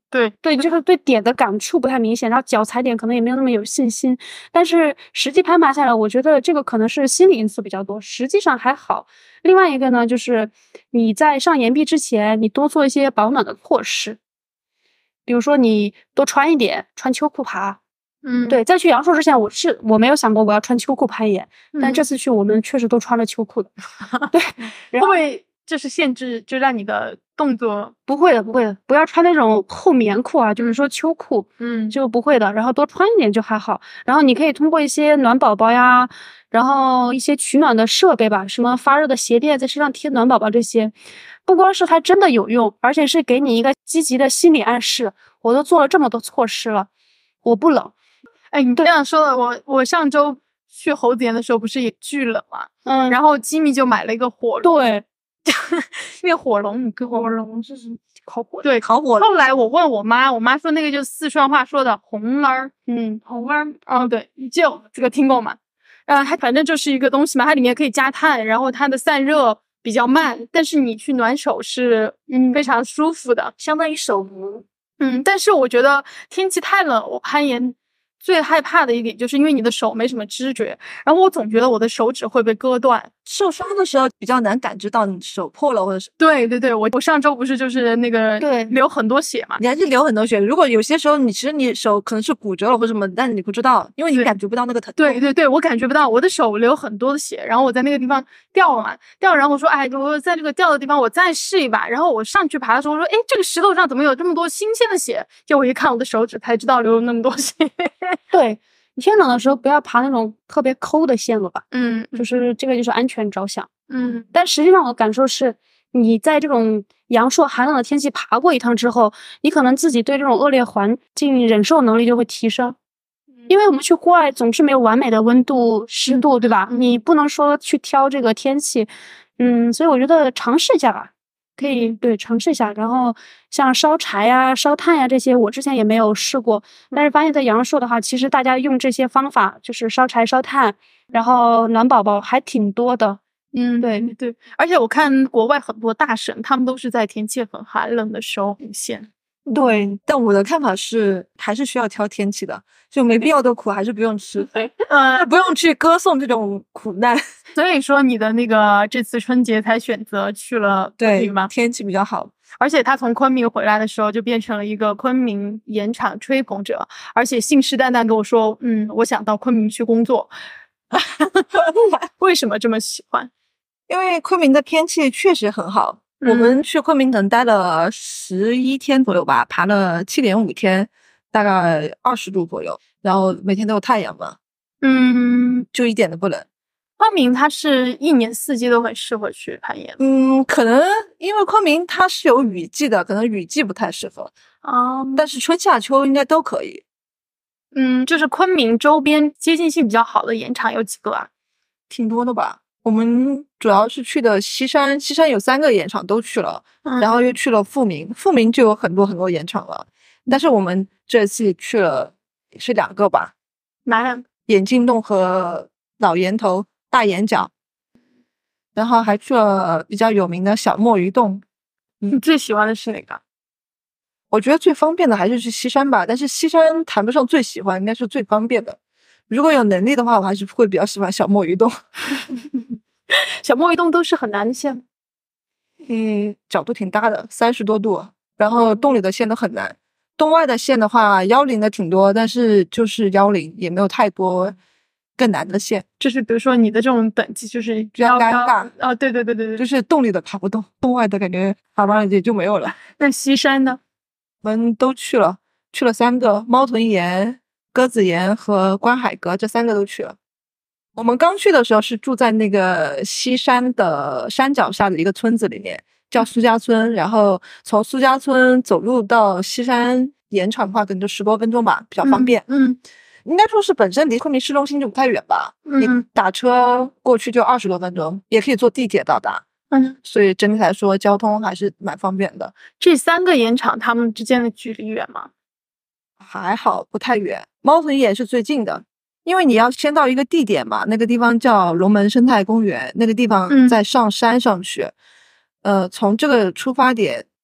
对，就是对点的感触不太明显，然后脚踩点可能也没有那么有信心。但是实际攀爬下来，我觉得这个可能是心理因素比较多，实际上还好。另外一个呢，就是你在上岩壁之前，你多做一些保暖的措施，比如说你多穿一点，穿秋裤爬。对，在去阳朔之前，我没有想过我要穿秋裤攀岩，但这次去我们确实都穿了秋裤的。对， 会不会就是限制，就让你的动作？ 不会的，不要穿那种厚棉裤啊，就是说秋裤，就不会的。然后多穿一点就还好。然后你可以通过一些暖宝宝呀，然后一些取暖的设备吧，什么发热的鞋垫，在身上贴暖宝宝这些，不光是它真的有用，而且是给你一个积极的心理暗示。我都做了这么多措施了，我不冷。 哎，你这样说的，我上周去猴子岩的时候不是也巨冷嘛，然后吉米就买了一个火龙， 对， 那个火龙， 火龙是烤火， 对， 烤火。 后来我问我妈说那个就是四川话说的红儿，红儿，对，就这个听过吗？它反正就是一个东西嘛，它里面可以加碳，然后它的散热比较慢，但是你去暖手是非常舒服的， 相当于手炉。 但是我觉得天气太冷，我攀岩最害怕的一点就是因为你的手没什么知觉，然后我总觉得我的手指会被割断。 受伤的时候比较难感知到你手破了，或者是对，我上周不是就是那个流很多血嘛， 你还是流很多血。如果有些时候其实你手可能是骨折了或什么，但是你不知道，因为你感觉不到那个疼痛。 对，我感觉不到，我的手流很多的血，然后我在那个地方掉了嘛，然后我说，哎，我在这个掉的地方我再试一把，然后我上去爬的时候我说，哎，这个石头上怎么有这么多新鲜的血？结果我一看我的手指才知道流了那么多血。 对。天冷的时候不要爬那种特别抠的线路吧，就是这个就是安全着想，但实际上我的感受是，你在这种阳朔寒冷的天气爬过一趟之后，你可能自己对这种恶劣环境忍受能力就会提升，因为我们去户外总是没有完美的温度、湿度，对吧？你不能说去挑这个天气，所以我觉得尝试一下吧。可以尝试一下，然后像烧柴呀、烧炭呀这些，我之前也没有试过，但是发现在阳朔的话，其实大家用这些方法，就是烧柴、烧炭，然后暖宝宝还挺多的。 对，而且我看国外很多大省，他们都是在天气很寒冷的时候红线。 对，但我的看法是，还是需要挑天气的，就没必要的苦还是不用吃，不用去歌颂这种苦难。 所以说，你的那个这次春节才选择去了昆明吗？ 天气比较好， 而且他从昆明回来的时候，就变成了一个昆明岩场吹捧者，而且信誓旦旦跟我说，我想到昆明去工作。为什么这么喜欢？ 因为昆明的天气确实很好。我们去昆明可能待了11天左右吧，爬了7.5天，大概20度左右，然后每天都有太阳嘛，就一点都不冷。 昆明它是一年四季都很适合去攀岩。 可能因为昆明它是有雨季的，可能雨季不太适合但是春夏秋应该都可以。 就是昆明周边接近性比较好的岩场有几个啊？ 挺多的吧。我们主要是去的西山，西山有3个岩场都去了，然后又去了富民，富民就有很多岩场了。但是我们这次去了是2个吧， 哪两个？ 眼镜洞和老岩头、大岩角，然后还去了比较有名的小墨鱼洞。 你最喜欢的是哪个？ 我觉得最方便的还是去西山吧，但是西山谈不上最喜欢，应该是最方便的。如果有能力的话，我还是会比较喜欢小墨鱼洞。 小墨鱼洞都是很难的线， 角度挺大的，30多度，然后洞里的线都很难。洞外的线的话，10的挺多，但是就是10也没有太多更难的线。 就是比如说你的这种等级就是比较尴尬对， 就是洞里的爬不动，洞外的感觉爬完也就没有了。 那西山呢？ 我们都去了3个，猫臀岩、鸽子岩和观海阁，这3个都去了。我们刚去的时候是住在那个西山的山脚下的一个村子里面，叫苏家村，然后从苏家村走路到西山岩场的话可能就10多分钟吧，比较方便。应该说是本身离昆明市中心就不太远吧，你打车过去就20多分钟，也可以坐地铁到达。所以整体来说交通还是蛮方便的。 这3个岩场它们之间的距离远吗？ 还好，不太远。猫臀岩是最近的，因为你要先到一个地点嘛，那个地方叫龙门生态公园，那个地方再上山上去。从这个出发点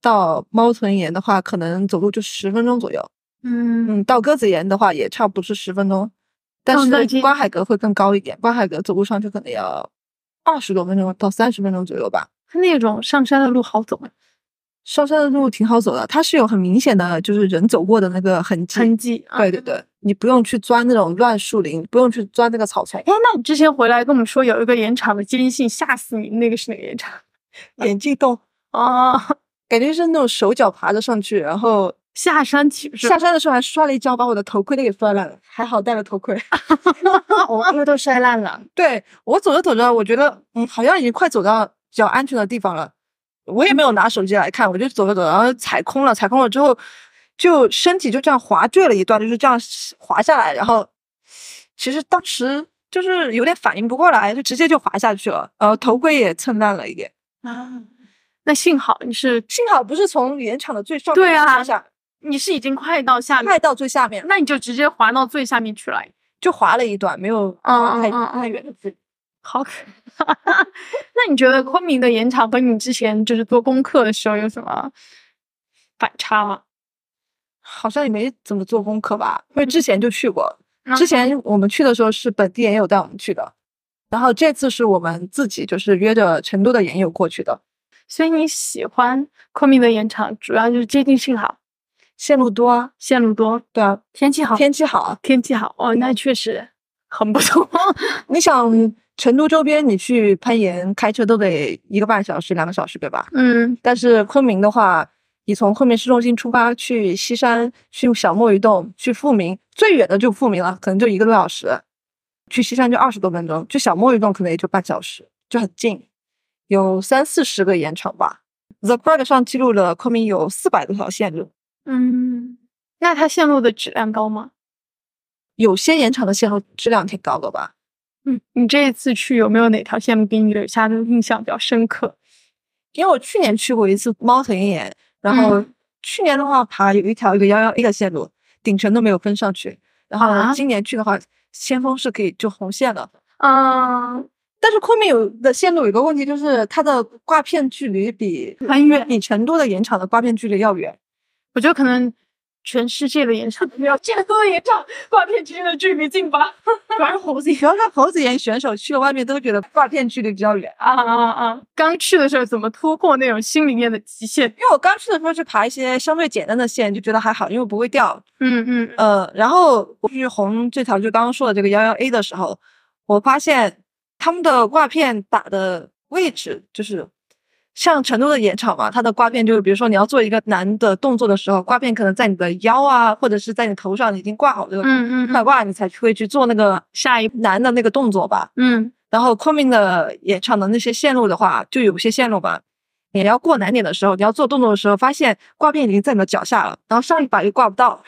到猫屯岩的话，可能走路就10分钟左右。到鸽子岩的话也差不多是10分钟，但是观海阁会更高一点，观海阁走路上去可能要20多分钟到30分钟左右吧。 它那种上山的路好走吗？ 上山的路挺好走的，它是有很明显的就是人走过的那个痕迹。对对对，你不用去钻那种乱树林，不用去钻那个草丛。 哎，那你之前回来跟我们说有一个岩场的艰辛吓死你，那个是哪个岩场？ 眼镜洞啊，感觉是那种手脚爬着上去，然后下山的时候还摔了一跤，把我的头盔都给摔烂了，还好戴了头盔。 因为都摔烂了。 对，我走着走着，我觉得好像已经快走到比较安全的地方了，我也没有拿手机来看，我就走着走着，然后踩空了之后，就身体就这样滑坠了一段，就是这样滑下来，然后其实当时就是有点反应不过来，就直接就滑下去了，头盔也蹭烂了一点。 那幸好不是从岩场的最上面对啊滑下， 你是已经快到最下面， 那你就直接滑到最下面去了， 就滑了一段，没有太远的距离。 好可怕。那你觉得昆明的岩场和你之前就是做功课的时候有什么反差吗？ 好像也没怎么做功课吧，因为之前就去过，之前我们去的时候是本地岩友带我们去的，然后这次是我们自己就是约着成都的岩友过去的。 所以你喜欢昆明的岩场主要就是接近性好， 线路多。对啊， 天气好哦，那确实很不错。 你想成都周边你去攀岩开车都得1个半小时2个小时对吧？但是昆明的话，你从昆明市中心出发去西山，去小墨鱼洞，去富民，最远的就富民了，可能就1个多小时，去西山就20多分钟，去小墨鱼洞可能也就半小时，就很近，有30-40个岩场吧。The Berg 上记录了昆明有400多条线路。 那它线路的质量高吗？ 有些岩场的线路质量挺高的吧。 你这一次去有没有哪条线路给你留下的印象比较深刻？ 因为我去年去过一次猫屯岩，然后去年的话爬有一条111的线路，顶层都没有跟上去，然后今年去的话，先锋是可以就红线了。但是昆明有的线路有个问题，就是它的挂片距离比成都的岩场的挂片距离要远。 我觉得可能全世界的岩场都要成都的岩场挂片之间的距离近吧。主要是猴子岩选手去了外面都觉得挂片距离比较远。 刚去的时候怎么突破那种心里面的极限？ 因为我刚去的时候去爬一些相对简单的线，就觉得还好，因为不会掉。然后我去红这条就刚刚说的这个11A 的时候，我发现他们的挂片打的位置就是像成都的岩场嘛，它的挂片就是比如说你要做一个难的动作的时候，挂片可能在你的腰啊，或者是在你头上已经挂好这个快挂，你才会去做那个下一难的那个动作吧。然后昆明的岩场的那些线路的话，就有些线路吧，你要过难点的时候，你要做动作的时候，发现挂片已经在你的脚下了，然后上一把又挂不到。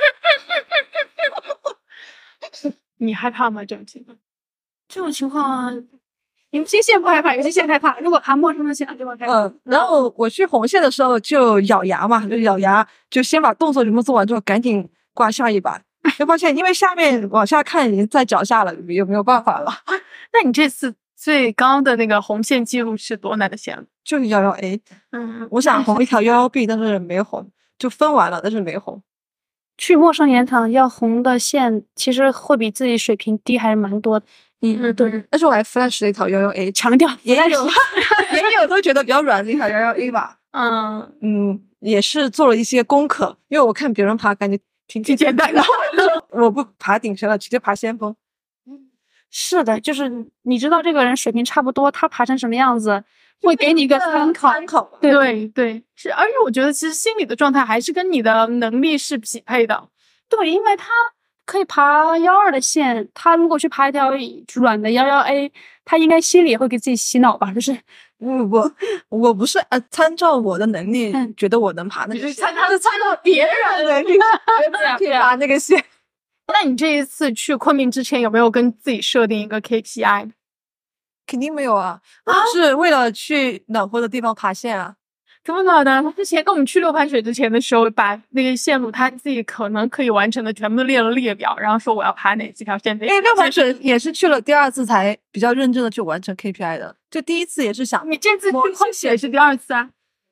你害怕吗？这种情况？ 这种情况，有些线不害怕，有些线害怕。如果爬陌生的线就会害怕。 然后我去红线的时候就咬牙嘛，就先把动作全部做完之后，赶紧挂下一把。就发现因为下面往下看已经在脚下了，有没有办法了？ 那你这次最高的那个红线记录是多难的线路？ 就是 11A。我想红一条11B，但是没红，就分完了，但是没红。 去陌生岩场要红的线，其实会比自己水平低还是蛮多的。 对。但是我还 flash 了一条11A， 强调也有都觉得比较软的一条11A 吧。也是做了一些功课，因为我看别人爬感觉挺简单的。我不爬顶层了，直接爬先锋。 是的，就是你知道这个人水平差不多，他爬成什么样子，会给你一个参考。 对，是，而且我觉得其实心理的状态还是跟你的能力是匹配的。 对，因为他可以爬12的线，他如果去爬一条软的11A，他应该心里也会给自己洗脑吧？就是我不是参照我的能力觉得我能爬那个线，他是参照别人的能力爬那个线。 那你这一次去昆明之前有没有跟自己设定一个 KPI？ 肯定没有啊，我是为了去暖和的地方爬线啊。 怎么可能？之前跟我们去六盘水之前的时候，把那个线路他自己可能可以完成的全部都列了列表，然后说我要爬哪几条线。 因为六盘水也是去了第2次才比较认真的去完成 KPI 的，就第1次也是想。 你这次去昆明也是第2次啊？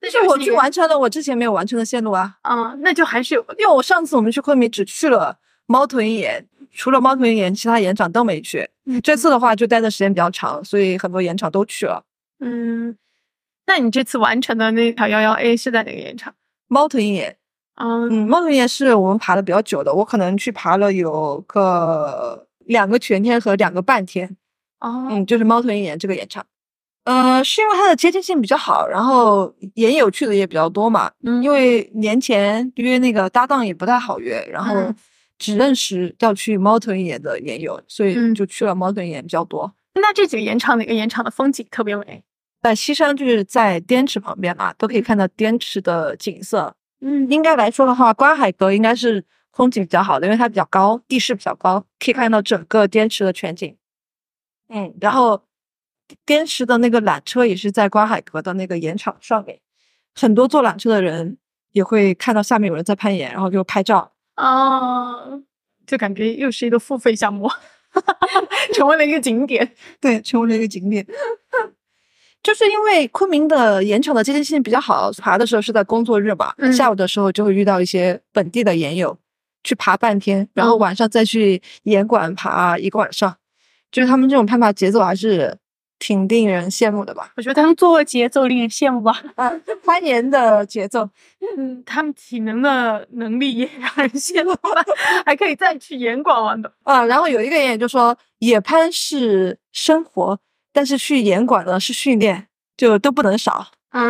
但是我去完成了我之前没有完成的线路啊。 那就还是有， 因为我上次我们去昆明只去了猫头鹰岩，除了猫头鹰岩，其他岩场都没去。这次的话就待的时间比较长，所以很多岩场都去了。 那你这次完成的那条11A 是在哪个岩场？ 猫头鹰岩。猫头鹰岩是我们爬的比较久的，我可能去爬了有个2个全天和2个半天。就是猫头鹰岩这个岩场。是因为它的接近性比较好，然后岩友去的也比较多嘛。因为年前约那个搭档也不太好约，然后只认识要去猫头鹰岩的岩友，所以就去了猫头鹰岩比较多。 那这几个岩场哪个岩场的风景特别美？ 西山就是在滇池旁边嘛，都可以看到滇池的景色。应该来说的话，观海阁应该是风景比较好的，因为它比较高，地势比较高，可以看到整个滇池的全景。然后滇池的那个缆车也是在观海阁的那个岩场上面，很多坐缆车的人也会看到下面有人在攀岩，然后就拍照。 就感觉又是一个付费项目，成为了一个景点。 对，成为了一个景点。就是因为昆明的岩场的接近性比较好，爬的时候是在工作日嘛，下午的时候就会遇到一些本地的岩友，去爬半天，然后晚上再去岩馆爬1个晚上。就是他们这种攀爬节奏还是挺令人羡慕的吧。 我觉得他们做节奏令人羡慕吧。 攀岩的节奏， 他们体能的能力也让人羡慕吧，还可以再去岩馆玩的。 然后有一个人也就说，野攀是生活，但是去岩馆呢是训练，就都不能少。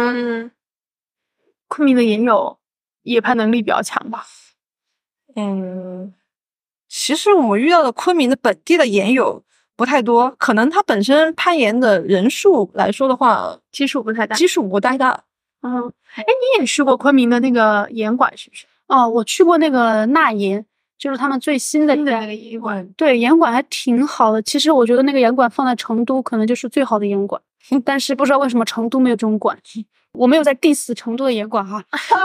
昆明的岩友野攀能力比较强吧？ 其实我们遇到的昆明的本地的岩友不太多，可能他本身攀岩的人数来说的话， 基数不太大。 你也去过昆明的那个岩馆是不是？我去过那个纳岩，就是他们最新的那个岩馆。对，岩馆还挺好的。其实我觉得那个岩馆放在成都可能就是最好的岩馆，但是不知道为什么成都没有这种馆。我没有在 diss 成都的岩馆哈，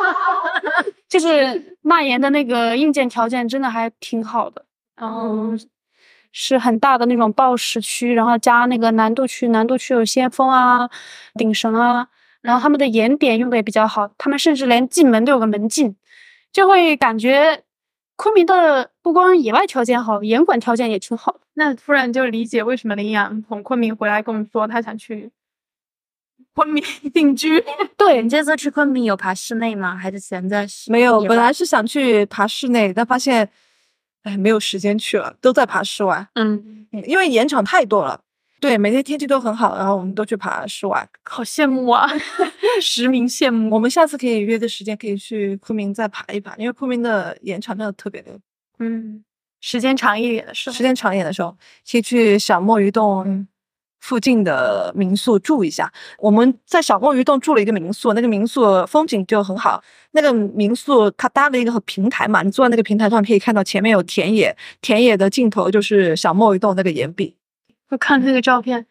就是纳岩的那个硬件条件真的还挺好的。是很大的那种抱石区，然后加那个难度区有先锋啊、顶绳啊，然后他们的岩点用的也比较好，他们甚至连进门都有个门禁，就会感觉昆明的不光野外条件好，岩馆条件也挺好的。 那突然就理解为什么林阳从昆明回来跟我们说他想去昆明定居。 对，你这次去昆明有爬室内吗？还是现在是没有？本来是想去爬室内，但发现没有时间去了，都在爬室外。因为岩场太多了。对，每天天气都很好，然后我们都去爬室外， 好羡慕啊！实名羡慕。 我们下次可以约个时间，可以去昆明再爬一爬，因为昆明的岩场真的特别多。 时间长一点的时候，可以去小墨鱼洞附近的民宿住一下。我们在小墨鱼洞住了一个民宿，那个民宿风景就很好。那个民宿它搭了一个平台嘛，你坐在那个平台上可以看到前面有田野，田野的尽头就是小墨鱼洞那个岩壁。 我看那个照片，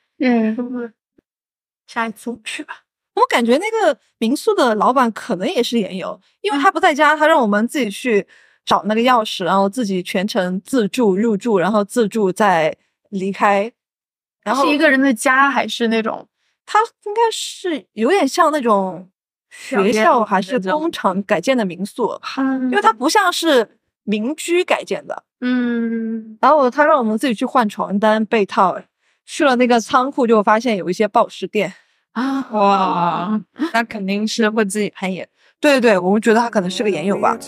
下一次我去吧。 我感觉那个民宿的老板可能也是岩友，因为他不在家，他让我们自己去找那个钥匙，然后自己全程自助入住，然后自助再离开。然后是一个人的家还是那种？ 他应该是有点像那种学校还是工厂改建的民宿，因为它不像是民居改建的。然后他让我们自己去换床单、被套，去了那个仓库就发现有一些报时店哇，那肯定是会自己攀岩。 对对，我们觉得他可能是个岩友吧。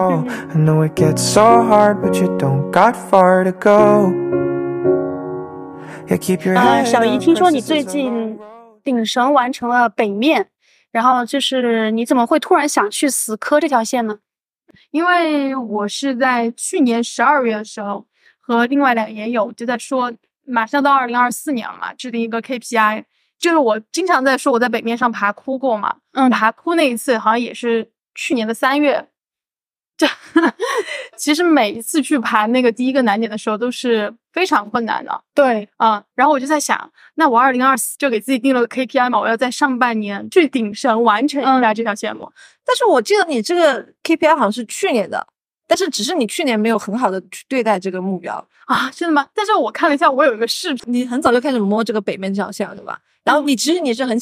小姨，听说你最近顶绳完成了北面，然后就是你怎么会突然想去死磕这条线呢？ 因为我是在去年12月的时候和另外2个岩友就在说，马上到2024年了嘛，制定一个 KPI。就是我经常在说我在北面上爬窟过嘛，爬窟那一次好像也是去年的3月。其实每一次去爬那个第一个难点的时候都是非常困难的。 对， 然后我就在想，那我2024就给自己定了个 KPI 嘛，我要在上半年去顶绳完成一下这条线路。 但是我记得你这个 KPI 好像是去年的，但是只是你去年没有很好的去对待这个目标啊？真的吗？但是我看了一下，我有一个视频， 你很早就开始摸这个北面这条线了，对吧？然后你其实你是很想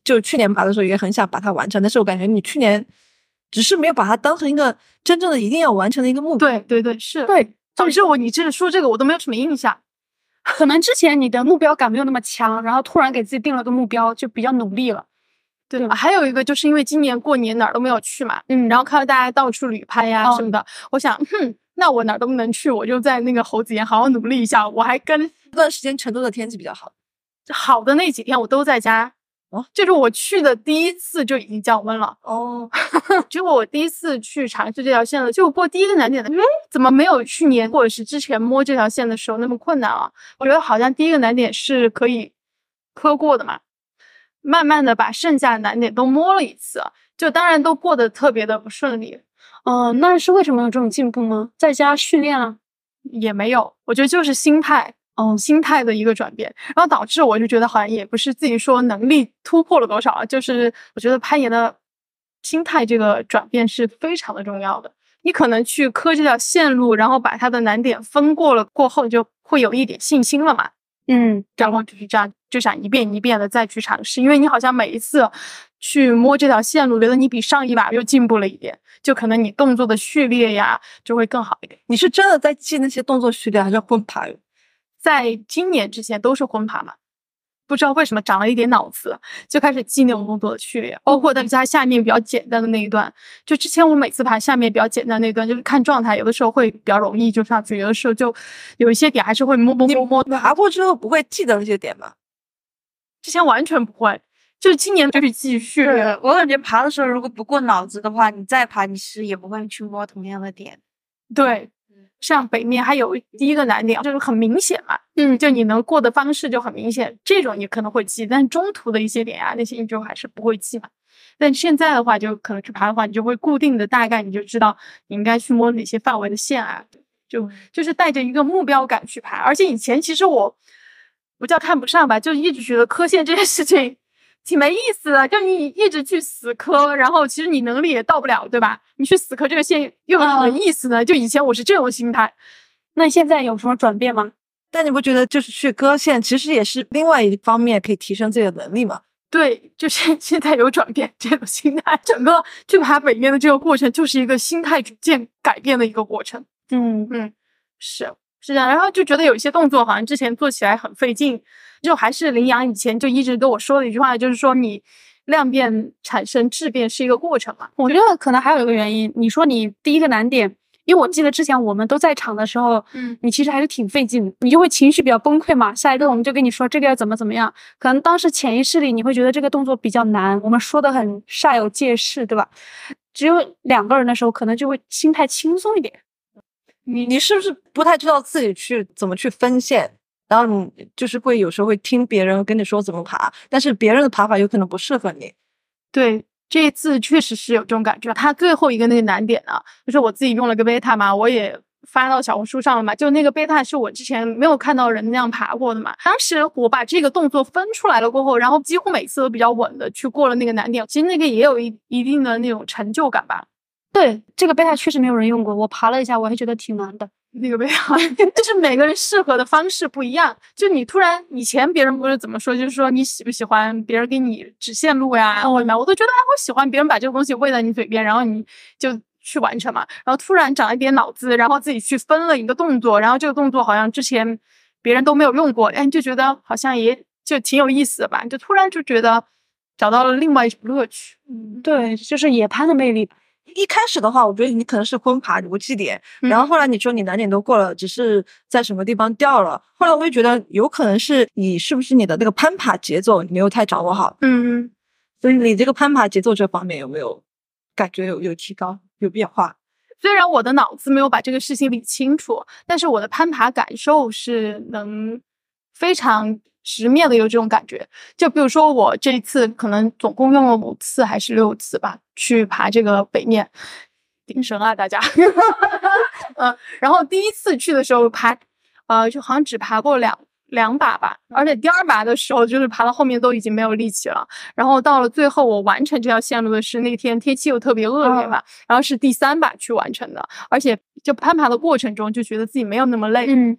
就去年爬的时候也很想把它完成，但是我感觉你去年只是没有把它当成一个真正的一定要完成的一个目标。 对，是对， 导致你这说这个我都没有什么印象。 可能之前你的目标感没有那么强，然后突然给自己定了个目标，就比较努力了。 对，还有一个就是因为今年过年哪儿都没有去嘛，然后看到大家到处旅拍呀什么的，我想，那我哪儿都不能去，我就在那个猴子岩好好努力一下。我还跟这段时间成都的天气比较好的那几天我都在家。就是我去的第一次就已经降温了结果我第一次去尝试这条线了，就过第一个难点的，怎么没有去年或者是之前摸这条线的时候那么困难啊？我觉得好像第一个难点是可以磕过的嘛，慢慢的把剩下的难点都摸了一次，就当然都过得特别的不顺利。 那是为什么有这种进步吗？在家训练了也没有，我觉得就是心态的一个转变，然后导致我就觉得好像也不是自己说能力突破了多少，就是我觉得攀岩的心态这个转变是非常的重要的。你可能去磕这条线路，然后把它的难点分过了过后，就会有一点信心了嘛。然后就是这样，就想一遍一遍的再去尝试，因为你好像每一次去摸这条线路，觉得你比上一把又进步了一点，就可能你动作的序列呀就会更好一点。 你是真的在记那些动作序列，还是混爬？ 在今年之前都是混爬嘛，不知道为什么长了一点脑子，就开始记那种动作的序列，包括它下面比较简单的那一段。就之前我每次爬下面比较简单那一段，就是看状态，有的时候会比较容易就上去，有的时候就有一些点还是会摸。 爬过之后不会记得那些点吗？ 之前完全不会，就是今年就去记序列。 我感觉爬的时候如果不过脑子的话，你再爬你是也不会去摸同样的点。 对。像北面还有第一个难点就是很明显嘛，就你能过的方式就很明显，这种你可能会记，但中途的一些点那些你就还是不会记嘛。但现在的话，就可能去爬的话，你就会固定的大概你就知道你应该去摸哪些范围的线就是带着一个目标感去爬。而且以前其实我不叫看不上吧，就一直觉得磕线这件事情挺没意思的，就你一直去死磕，然后其实你能力也到不了，对吧？你去死磕这个线又有什么意思呢？就以前我是这种心态。 那现在有什么转变吗？ 但你不觉得就是去割线其实也是另外一方面可以提升自己的能力吗？ 对，就是现在有转变这种心态，整个去爬北面的这个过程就是一个心态逐渐改变的一个过程。是这样。然后就觉得有一些动作好像之前做起来很费劲，就还是羚羊以前就一直跟我说的一句话，就是说你量变产生质变是一个过程嘛。 我觉得可能还有一个原因，你说你第一个难点，因为我记得之前我们都在场的时候，你其实还是挺费劲的，你就会情绪比较崩溃嘛。下一个我们就跟你说这个要怎么样，可能当时潜意识里你会觉得这个动作比较难，我们说的很煞有介事，对吧？只有2个人的时候，可能就会心态轻松一点。 你是不是不太知道自己怎么去分线？然后你就是会有时候会听别人跟你说怎么爬，但是别人的爬法有可能不适合你。 对，这一次确实是有这种感觉。它最后一个那个难点就是我自己用了个贝塔嘛，我也发到小红书上了嘛，就那个贝塔是我之前没有看到人那样爬过的嘛。当时我把这个动作分出来了过后，然后几乎每次都比较稳的去过了那个难点，其实那个也有一定的那种成就感吧。 对，这个贝塔确实没有人用过，我爬了一下，我还觉得挺难的。 那个贝塔就是每个人适合的方式不一样，就你突然以前别人不是怎么说，就是说你喜不喜欢别人给你指线路呀，我都觉得我喜欢别人把这个东西喂在你嘴边，然后你就去完成嘛。然后突然长一点脑子，然后自己去分了一个动作，然后这个动作好像之前别人都没有用过，就觉得好像也就挺有意思的吧，就突然就觉得找到了另外一种乐趣。 对，就是野攀的魅力。 一开始的话，我觉得你可能是混爬无记点，然后后来你说你难点都过了，只是在什么地方掉了。后来我也觉得有可能是是不是你的那个攀爬节奏你没有太掌握好。所以你这个攀爬节奏这方面有没有感觉有提高有变化？ 虽然我的脑子没有把这个事情理清楚，但是我的攀爬感受是能非常直面的有这种感觉。就比如说我这一次可能总共用了5次还是6次吧去爬这个北面，顶神啊大家然后第一次去的时候爬就好像只爬过两把吧，而且第2把的时候就是爬到后面都已经没有力气了，然后到了最后我完成这条线路的是那天天气又特别恶劣嘛，然后是第3把去完成的，而且就攀爬的过程中就觉得自己没有那么累。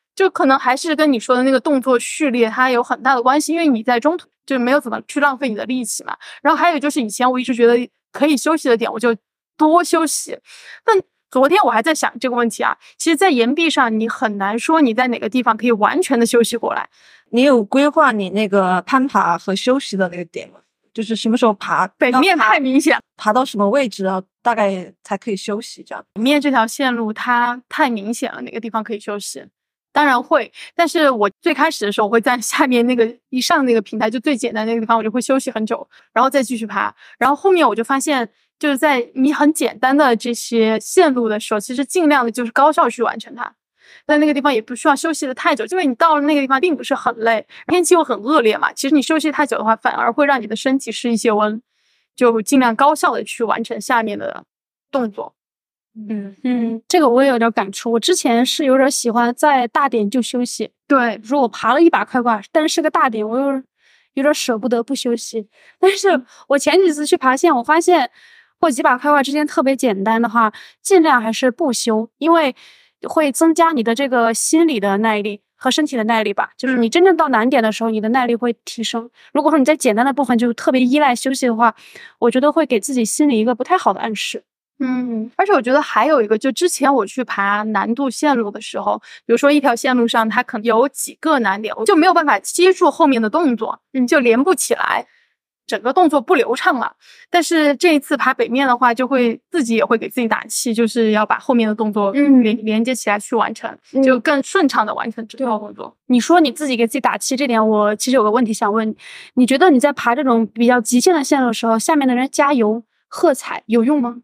就可能还是跟你说的那个动作序列它有很大的关系，因为你在中途就没有怎么去浪费你的力气嘛。然后还有就是以前我一直觉得可以休息的点，我就多休息。但昨天我还在想这个问题啊，其实在岩壁上你很难说你在哪个地方可以完全的休息过来。 你有规划你那个攀爬和休息的那个点吗？就是什么时候爬？ 北面太明显， 爬到什么位置啊？大概才可以休息这样。 北面这条线路它太明显了，哪个地方可以休息？当然会，但是我最开始的时候我会在下面那个一上那个平台就最简单的那个地方，我就会休息很久，然后再继续爬。然后后面我就发现，就是在你很简单的这些线路的时候，其实尽量的就是高效去完成它。在那个地方也不需要休息的太久，因为你到了那个地方并不是很累，天气又很恶劣嘛。其实你休息太久的话，反而会让你的身体失一些温，就尽量高效的去完成下面的动作。 这个我也有点感触。我之前是有点喜欢在大点就休息， 对， 比如说我爬了100开挂，但是个大点，我又有点舍不得不休息。但是我前几次去爬线，我发现过几把开挂之间特别简单的话，尽量还是不休，因为会增加你的这个心理的耐力和身体的耐力吧。就是你真正到难点的时候，你的耐力会提升。如果说你在简单的部分就特别依赖休息的话，我觉得会给自己心里一个不太好的暗示。 而且我觉得还有一个，就之前我去爬难度线路的时候，比如说一条线路上它可能有几个难点，我就没有办法接住后面的动作，就连不起来，整个动作不流畅了。但是这一次爬北面的话，就会自己也会给自己打气，就是要把后面的动作连接起来去完成，就更顺畅的完成整个动作。 你说你自己给自己打气这点，我其实有个问题想问你，你觉得你在爬这种比较极限的线路的时候，下面的人加油喝彩有用吗？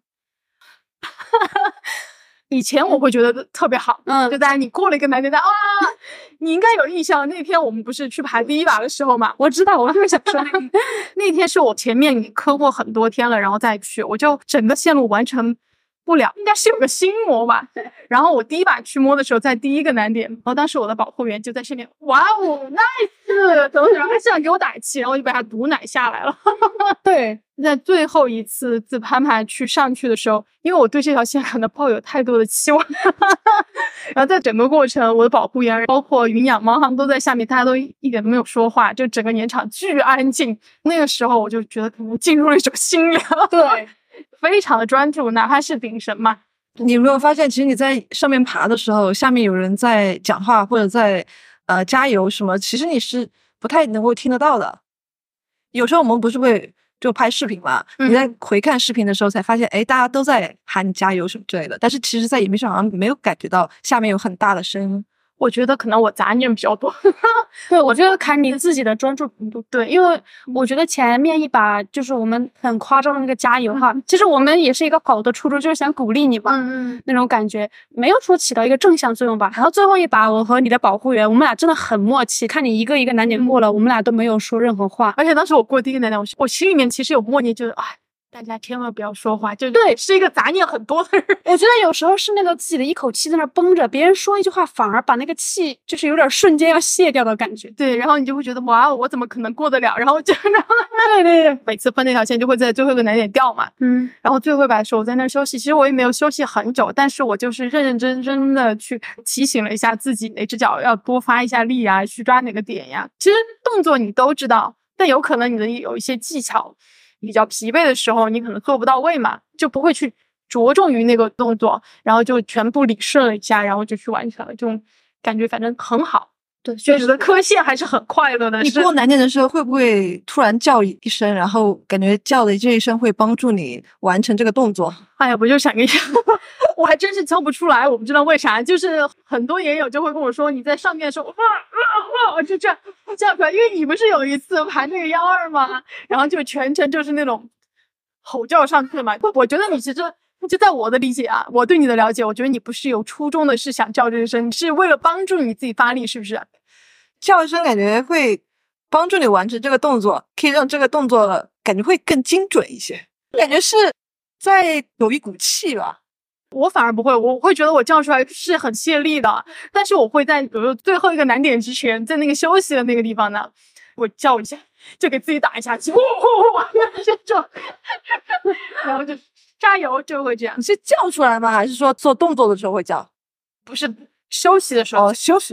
以前我会觉得特别好，就大家你过了一个难点，你应该有印象，那天我们不是去爬第一把的时候嘛？ 我知道，我就是想说那天是我前面已磕过很多天了，然后再去，我就整个线路完成不了，应该是有个心魔吧。然后我第一把去摸的时候，在第一个难点，然后当时我的保护员就在上面，哇哦 ，nice， 等等，还想给我打气，然后就把他毒奶下来了。对。在最后一次自攀爬去上去的时候，因为我对这条线可能抱有太多的期望，然后在整个过程，我的保护员包括云养猫他们都在下面，大家都一点都没有说话，就整个岩场巨安静。那个时候我就觉得可能进入了一种心凉，对，非常的专注，哪怕是顶神嘛。 你有没有发现，其实你在上面爬的时候，下面有人在讲话或者在加油什么，其实你是不太能够听得到的。有时候我们不是会就拍视频嘛，你在回看视频的时候才发现，大家都在喊你加油什么之类的，但是其实在岩壁上好像没有感觉到下面有很大的声音。 我觉得可能我杂念比较多。 对，我觉得看你自己的专注程度。对，因为我觉得前面一把就是我们很夸张的那个加油哈，其实我们也是一个好的初衷，就是想鼓励你嘛，那种感觉没有说起到一个正向作用吧。然后最后一把我和你的保护员，我们俩真的很默契，看你一个一个难点过了，我们俩都没有说任何话。 而且当时我过第一个难点，我心里面其实有默念，就是大家千万不要说话，就对，是一个杂念很多的人。 我觉得有时候是那个自己的一口气在那绷着，别人说一句话反而把那个气就是有点瞬间要泄掉的感觉。 对，然后你就会觉得哇，我怎么可能过得了？然后对，每次分那条线就会在最后一个难点掉嘛，然后最后一把的时候我在那休息，其实我也没有休息很久，但是我就是认认真真的去提醒了一下自己，哪只脚要多发一下力啊，去抓哪个点呀。其实动作你都知道，但有可能你的有一些技巧比较疲惫的时候，你可能做不到位嘛，就不会去着重于那个动作，然后就全部理顺了一下，然后就去完成了，这种感觉反正很好。对，就觉得磕线还是很快乐的。 你过难点的时候会不会突然叫一声，然后感觉叫的这一声会帮助你完成这个动作？ 哎呀，我就想跟你说，我还真是叫不出来，我不知道为啥，就是很多岩友就会跟我说，你在上面的时候，我就这样叫出来，因为你不是有一次爬那个12吗？然后就全程就是那种吼叫上去嘛。我觉得你其实就在我的理解啊，我对你的了解，我觉得你不是有初衷的是想叫这一声，你是为了帮助你自己发力，是不是？ 叫一声感觉会帮助你完成这个动作，可以让这个动作感觉会更精准一些，感觉是在有一股气吧。 我反而不会，我会觉得我叫出来是很泄力的，但是我会在比如最后一个难点之前，在那个休息的那个地方呢，我叫一下，就给自己打一下气，这种，然后就加油，就会这样。 你是叫出来吗？还是说做动作的时候会叫？ 不是休息的时候， 休息。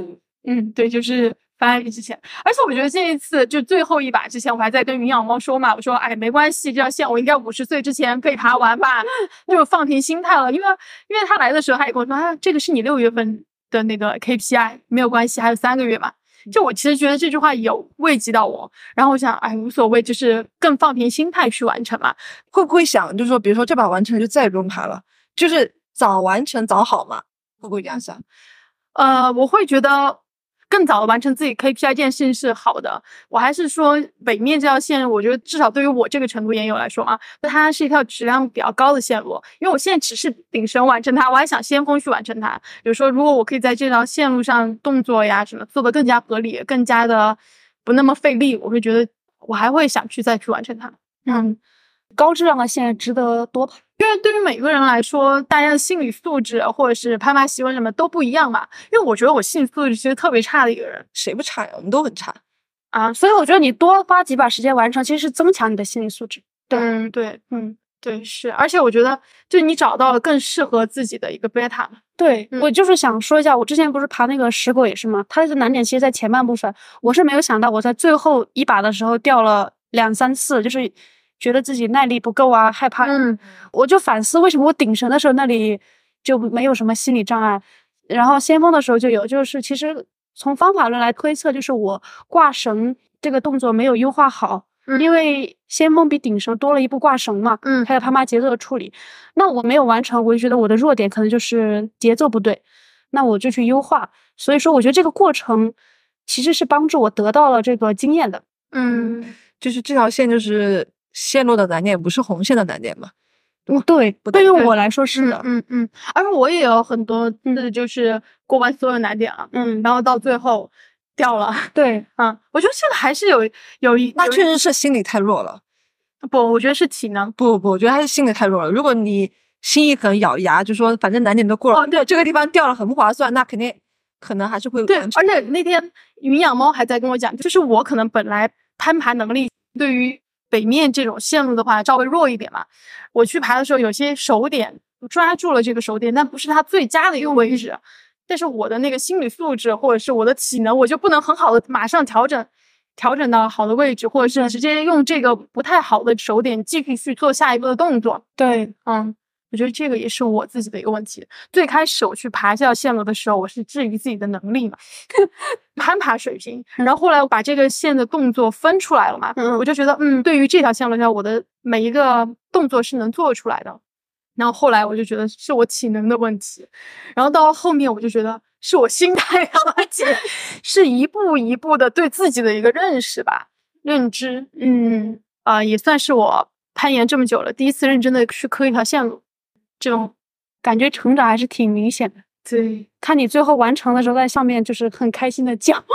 对，就是翻案例之前，而且我觉得这一次就最后一把之前，我还在跟云养猫说嘛，我说哎没关系，这条线我应该50岁之前可以爬完吧，就放平心态了，因为他来的时候他也跟我说，啊这个是你6月份的那个 KPI， 没有关系，还有3个月嘛。就我其实觉得这句话有慰藉到我，然后我想，哎，无所谓，就是更放平心态去完成嘛。 会不会想，就是说，比如说这把完成就再也不用爬了，就是早完成早好嘛？会不会这样想？ 我会觉得更早的完成自己 KPI 这件事情是好的。我还是说北面这条线，我觉得至少对于我这个成都研友来说啊，它是一条质量比较高的线路。因为我现在只是顶绳完成它，我还想先锋去完成它。比如说，如果我可以在这条线路上动作呀什么做得更加合理，更加的不那么费力，我会觉得我还会想去再去完成它。 高质量的线值得多爬。 因为对于每个人来说，大家的心理素质或者是攀爬习惯什么都不一样嘛。因为我觉得我心理素质其实特别差的一个人， 谁不差呀？我们都很差啊。所以我觉得你多花几把时间完成，其实是增强你的心理素质。 对，是。而且我觉得，就是你找到了更适合自己的一个 beta。 对，我就是想说一下，我之前不是爬那个石狗也是吗？它的难点其实在前半部分，我是没有想到我在最后一把的时候掉了2、3次，就是觉得自己耐力不够啊，害怕。我就反思为什么我顶绳的时候那里就没有什么心理障碍，然后先锋的时候就有，就是其实从方法论来推测，就是我挂绳这个动作没有优化好。因为先锋比顶绳多了一步挂绳嘛，还有攀爬节奏的处理，那我没有完成，我就觉得我的弱点可能就是节奏不对，那我就去优化。所以说，我觉得这个过程其实是帮助我得到了这个经验的。 就是这条线就是线路的难点，不是红线的难点嘛？ 对，对于我来说是的。 而且我也有很多次就是过完所有难点了，然后到最后掉了。 对， 我觉得这个还是有一， 那确实是心理太弱了。 不，我觉得是体能。 不，我觉得还是心理太弱了。如果你心一狠，咬牙就说反正难点都过了， 对， 这个地方掉了很不划算，那肯定可能还是会对。而且那天云养猫还在跟我讲，就是我可能本来攀爬能力对于北面这种线路的话稍微弱一点嘛，我去爬的时候有些手点抓住了这个手点，但不是它最佳的一个位置。但是我的那个心理素质或者是我的体能，我就不能很好的马上调整到好的位置，或者是直接用这个不太好的手点继续去做下一步的动作。 对， 我觉得这个也是我自己的一个问题。最开始我去爬这条线路的时候，我是质疑自己的能力嘛，攀爬水平。然后后来我把这个线的动作分出来了嘛，我就觉得对于这条线路上，我的每一个动作是能做出来的。然后后来我就觉得是我体能的问题，然后到了后面我就觉得是我心态的问题，是一步一步的对自己的一个认识吧，认知。也算是我攀岩这么久了，第一次认真的去磕一条线路，这种感觉成长还是挺明显的。对，看你最后完成的时候，在上面就是很开心的叫。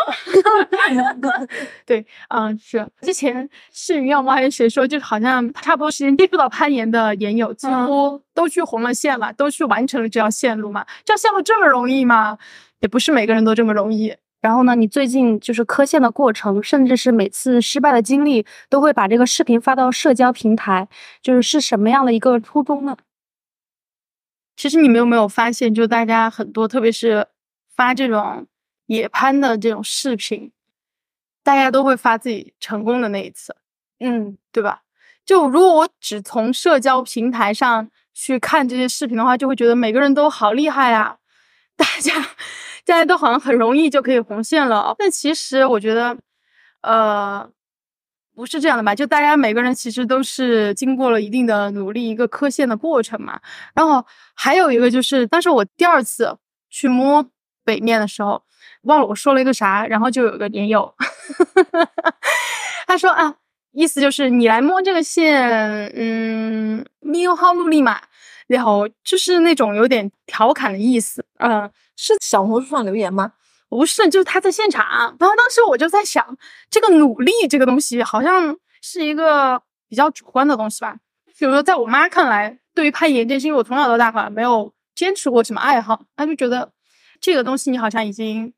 对，是之前是云养猫还是谁说，就好像差不多时间接触到攀岩的岩友，几乎都去红了线了，都去完成了这条线路嘛。这条线路这么容易吗？也不是每个人都这么容易。 然后呢，你最近就是磕线的过程，甚至是每次失败的经历，都会把这个视频发到社交平台，是什么样的一个初衷呢？ 其实你们有没有发现，就大家很多，特别是发这种野攀的这种视频，大家都会发自己成功的那一次，对吧？就如果我只从社交平台上去看这些视频的话，就会觉得每个人都好厉害啊，大家都好像很容易就可以红线了。但其实我觉得，不是这样的吧？就大家每个人其实都是经过了一定的努力，一个磕线的过程嘛。然后还有一个就是，当时我第2次去摸北面的时候，忘了我说了一个啥，然后就有一个研友，他说意思就是你来摸这个线，你有好努力嘛。然后就是那种有点调侃的意思， 是小红书上留言吗？ 不是，就是他在现场。然后当时我就在想，这个努力这个东西好像是一个比较主观的东西吧。比如说在我妈看来，对于攀岩这些，因为我从小到大好像没有坚持过什么爱好，她就觉得这个东西你好像已经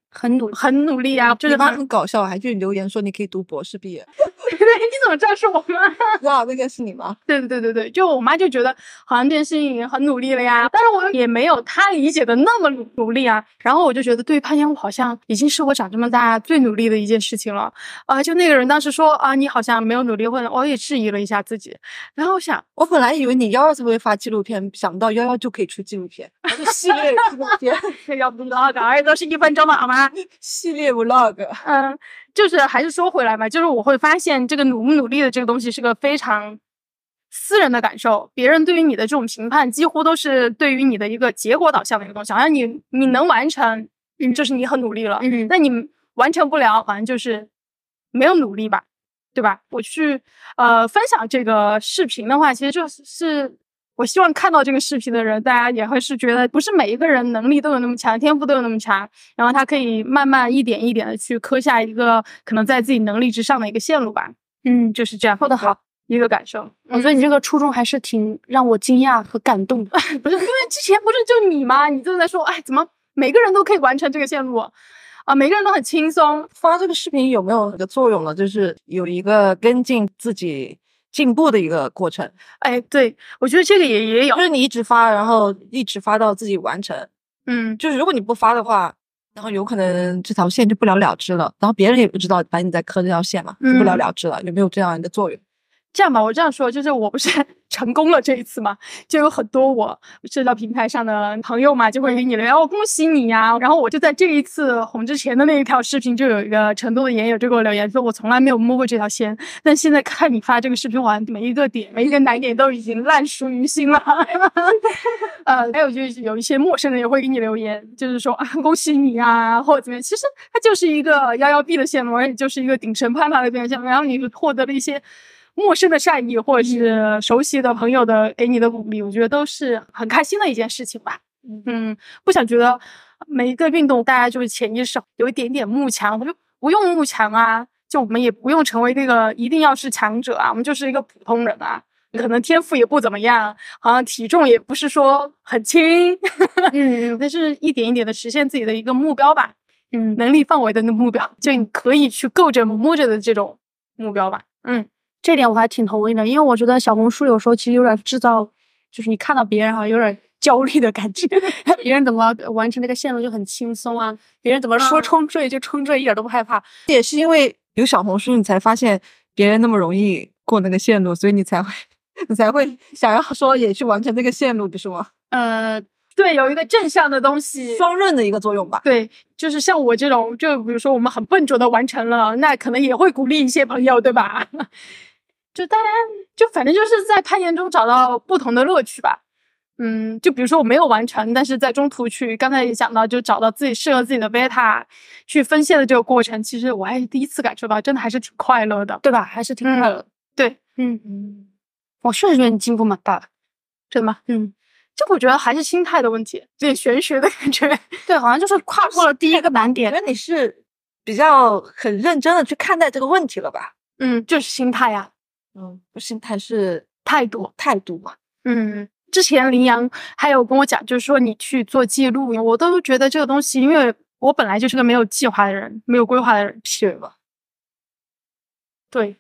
很努很努力啊，就是你妈很搞笑，还去留言说你可以读博士毕业。 对，你怎么知道是我妈？ 哇，那个是你妈？ 对，就我妈就觉得好像这件事情很努力了呀，但是我也没有她理解的那么努力啊。然后我就觉得对攀岩舞好像已经是我长这么大最努力的一件事情了就那个人当时说你好像没有努力，我也质疑了一下自己。然后我想， 我本来以为你11才会发纪录片，想不到11就可以出纪录片，就系列纪录片， 要 vlog， 而且都是1分钟的好吗？ 系列 vlog。 就是还是说回来嘛，就是我会发现这个努不努力的这个东西是个非常私人的感受，别人对于你的这种评判几乎都是对于你的一个结果导向的一个东西，好像你能完成，就是你很努力了，那你完成不了，好像就是没有努力吧，对吧？我去分享这个视频的话，其实就是我希望看到这个视频的人，大家也会是觉得不是每一个人能力都有那么强，天赋都有那么强，然后他可以慢慢一点一点的去刻下一个可能在自己能力之上的一个线路吧。就是这样， 说得好， 一个感受。 我觉得你这个初衷还是挺让我惊讶和感动的。 不是，因为之前不是就你吗？你就在说，怎么每个人都可以完成这个线路每个人都很轻松。 发这个视频有没有一个作用呢？就是有一个跟进自己进步的一个过程。 对，我觉得这个也有， 就是你一直发，然后一直发到自己完成。就是如果你不发的话，然后有可能这条线就不了了之了，然后别人也不知道反正你在磕这条线嘛，就不了了之了。有没有这样一个作用？ 这样吧，我这样说，就是我不是成功了这一次嘛，就有很多我社交平台上的朋友嘛，就会给你留言，恭喜你呀。然后我就在这一次红之前的那一条视频，就有一个成都的研友就给我留言说，我从来没有摸过这条线，但现在看你发这个视频，好像每一个点、每一个难点都已经烂熟于心了。还有就是有一些陌生人也会给你留言，就是说恭喜你啊，或者怎么样。其实它就是一个11B 的线路，而且就是一个顶神攀爬的变相，然后你获得了一些陌生的善意，或者是熟悉的朋友的给你的鼓励，我觉得都是很开心的一件事情吧。不想觉得每一个运动大家就是潜意识有一点点慕强，我就不用慕强啊，就我们也不用成为那个一定要是强者啊，我们就是一个普通人啊，可能天赋也不怎么样，好像体重也不是说很轻，但是一点一点的实现自己的一个目标吧，能力范围的那目标，就你可以去够着摸着的这种目标吧。 这点我还挺同意的，因为我觉得小红书有时候其实有点制造，就是你看到别人好像有点焦虑的感觉，别人怎么完成这个线路就很轻松啊，别人怎么说冲坠就冲坠，一点都不害怕。 也是因为有小红书，你才发现别人那么容易过那个线路，所以你才会想要说也去完成这个线路，不是吗？ 对，有一个正向的东西， 双刃的一个作用吧。 对，就是像我这种，就比如说我们很笨拙的完成了，那可能也会鼓励一些朋友，对吧？就大家就反正就是在攀岩中找到不同的乐趣吧。就比如说我没有完成，但是在中途去，刚才也讲到，就找到自己适合自己的 beta 去分线的这个过程，其实我还第一次感受到，真的还是挺快乐的， 对吧？还是挺快乐的。 对， 我确实觉得你进步蛮大的。 真的吗？就我觉得还是心态的问题，有点玄学的感觉。 对，好像就是跨过了第一个难点。 我觉得你是比较很认真的去看待这个问题了吧？ 就是心态呀。 心态是态度嘛。 之前林阳还有跟我讲，就是说你去做记录，我都觉得这个东西，因为我本来就是个没有计划的人，没有规划的人， 是吧？ 对。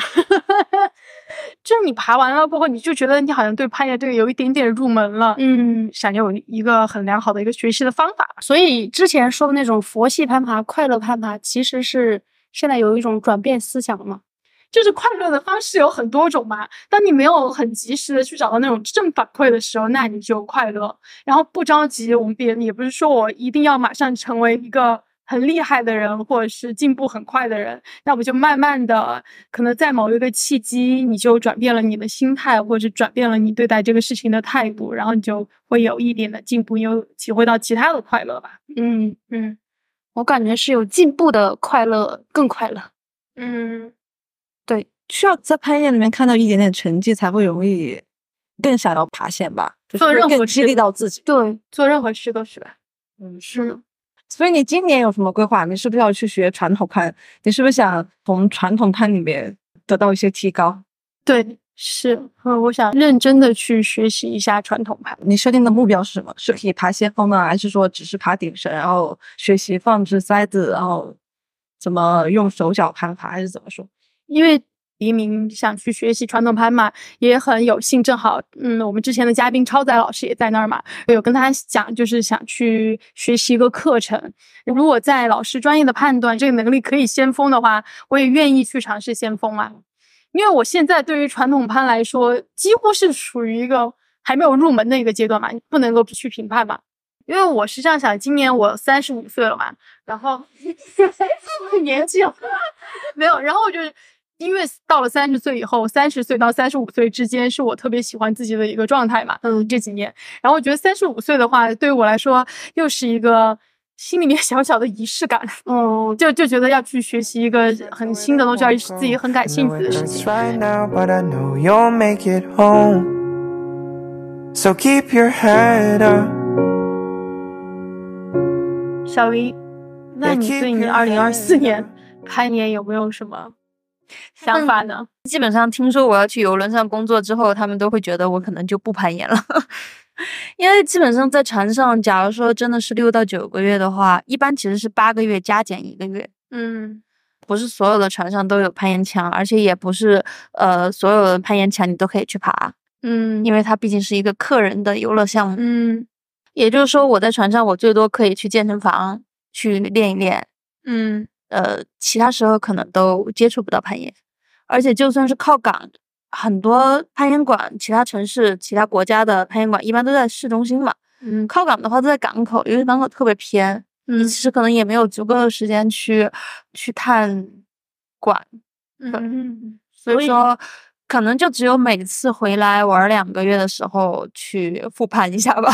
就是你爬完了过后，你就觉得你好像对攀岩这个有一点点入门了，想有一个很良好的一个学习的方法。 所以之前说的那种佛系攀爬、快乐攀爬，其实是现在有一种转变思想了嘛？ 就是快乐的方式有很多种嘛。当你没有很及时的去找到那种正反馈的时候，那你就快乐。然后不着急，我们也不是说我一定要马上成为一个很厉害的人，或者是进步很快的人，那我就慢慢的，可能在某一个契机，你就转变了你的心态，或者转变了你对待这个事情的态度，然后你就会有一点的进步，又体会到其他的快乐吧。 我感觉是有进步的快乐更快乐。 对，需要在攀岩里面看到一点点成绩，才会容易更想要爬线吧， 做任何更激励到自己。 对，做任何事都是吧。 是。所以你今年有什么规划？你是不是要去学传统攀？你是不是想从传统攀里面得到一些提高？ 对， 是，我想认真的去学习一下传统攀。 你设定的目标是什么？是可以爬先锋呢，还是说只是爬顶绳，然后学习放置塞子，然后怎么用手脚攀爬，还是怎么说？ 因为黎明想去学习传统攀嘛，也很有幸，正好，我们之前的嘉宾超载老师也在那儿嘛，有跟他讲，就是想去学习一个课程。如果在老师专业的判断这个能力可以先锋的话，我也愿意去尝试先锋嘛。因为我现在对于传统攀来说，几乎是属于一个还没有入门的一个阶段嘛，不能够去评判嘛。因为我是这样想，今年我35岁了嘛，然后年纪了没有，然后就是因为到了30岁以后，30岁到35岁之间是我特别喜欢自己的一个状态嘛，这几年，然后我觉得35岁的话，对于我来说又是一个心里面小小的仪式感，就觉得要去学习一个很新的东西，要是自己很感兴趣的事情。 So keep your head up. 小黎，那你对你2024年攀岩有没有什么想法呢？ 基本上听说我要去游轮上工作之后，他们都会觉得我可能就不攀岩了。因为基本上在船上，假如说真的是6到9个月的话，一般其实是8个月加减1个月。不是所有的船上都有攀岩墙，而且也不是所有的攀岩墙你都可以去爬。因为它毕竟是一个客人的游乐项目。也就是说我在船上我最多可以去健身房去练一练。其他时候可能都接触不到攀岩。而且就算是靠港，很多攀岩馆，其他城市、其他国家的攀岩馆一般都在市中心嘛。靠港的话都在港口，因为港口特别偏。你其实可能也没有足够的时间去探馆。所以说可能就只有每次回来玩2个月的时候去复攀一下吧。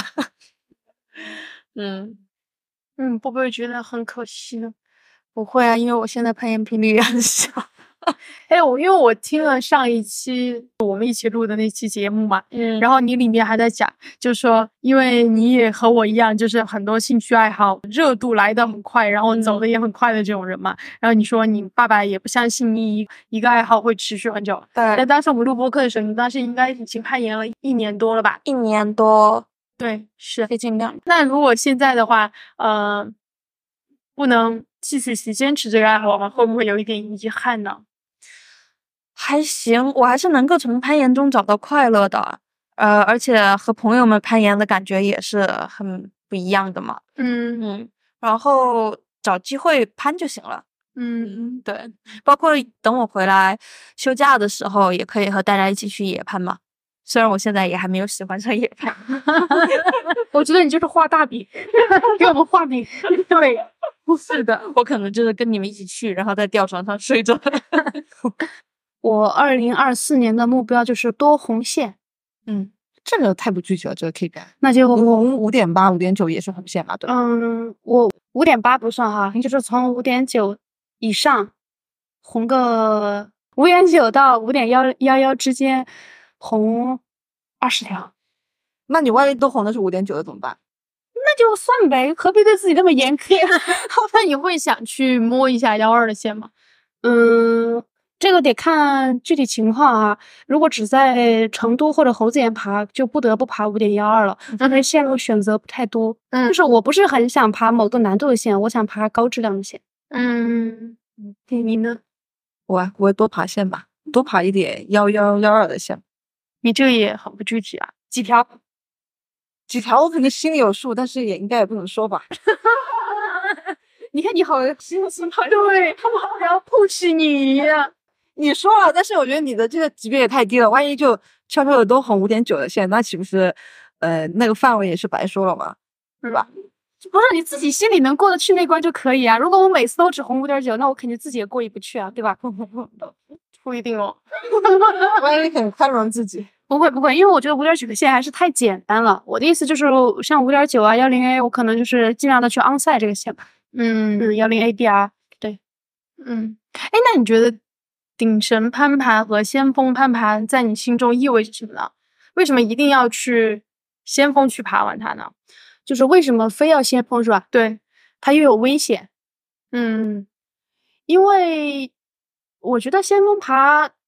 会不会觉得很可惜呢？ 不会啊，因为我现在攀岩频率也很小。 因为我听了上一期我们一起录的那期节目嘛，然后你里面还在讲，就是说，因为你也和我一样，就是很多兴趣爱好热度来得很快，然后走得也很快的这种人嘛。然后你说你爸爸也不相信你一个爱好会持续很久。对。但当时我们录播课的时候，你当时应该已经攀岩了1年多了吧 ？1年多。 对，是接近2年。 那如果现在的话，不能继续去坚持这个爱好吗？会不会有一点遗憾呢？ 还行，我还是能够从攀岩中找到快乐的。而且和朋友们攀岩的感觉也是很不一样的嘛。然后找机会攀就行了。对，包括等我回来休假的时候，也可以和大家一起去野攀嘛。虽然我现在也还没有喜欢上野攀。 我觉得你就是画大饼，给我们画饼。对，是的， 我可能就是跟你们一起去，然后在吊床上睡着。 我2024年的目标就是多红线。 这个太不具体了，这个 KPI。 那就红5.8、5.9也是红线吧？对。 我5.8不算哈，就是从5.9以上红个5.9到5.111之间红20条。 那你万一都红的是5.9的怎么办？ 那就算呗，何必对自己那么严苛？那你会想去摸一下12的线吗？这个得看具体情况啊。如果只在成都或者猴子岩爬，就不得不爬5.12了。那它线路选择不太多。就是我不是很想爬某个难度的线，我想爬高质量的线。你呢？ 我会多爬线吧，多爬一点1112的线。 你这个也很不具体啊，几条？ 几条我肯定心里有数，但是应该也不能说吧。 你看你好心好，对，我要 push 你呀。 你说了，但是我觉得你的这个级别也太低了，万一就悄悄的都红5.9的线，那岂不是那个范围也是白说了吗？是吧？ 不是，你自己心里能过得去那关就可以啊。如果我每次都只红5.9，那我肯定自己也过意不去啊，对吧？不一定哦。 万一很宽容自己。 不会，因为我觉得5.9的线还是太简单了。我的意思就是，像5.9啊、10A，我可能就是尽量的去 onside 这个线吧。10AD 啊，对。那你觉得顶绳攀爬和先锋攀爬在你心中意味着什么呢？为什么一定要去先锋去爬完它呢？就是为什么非要先锋是吧？对，它又有危险。因为我觉得先锋爬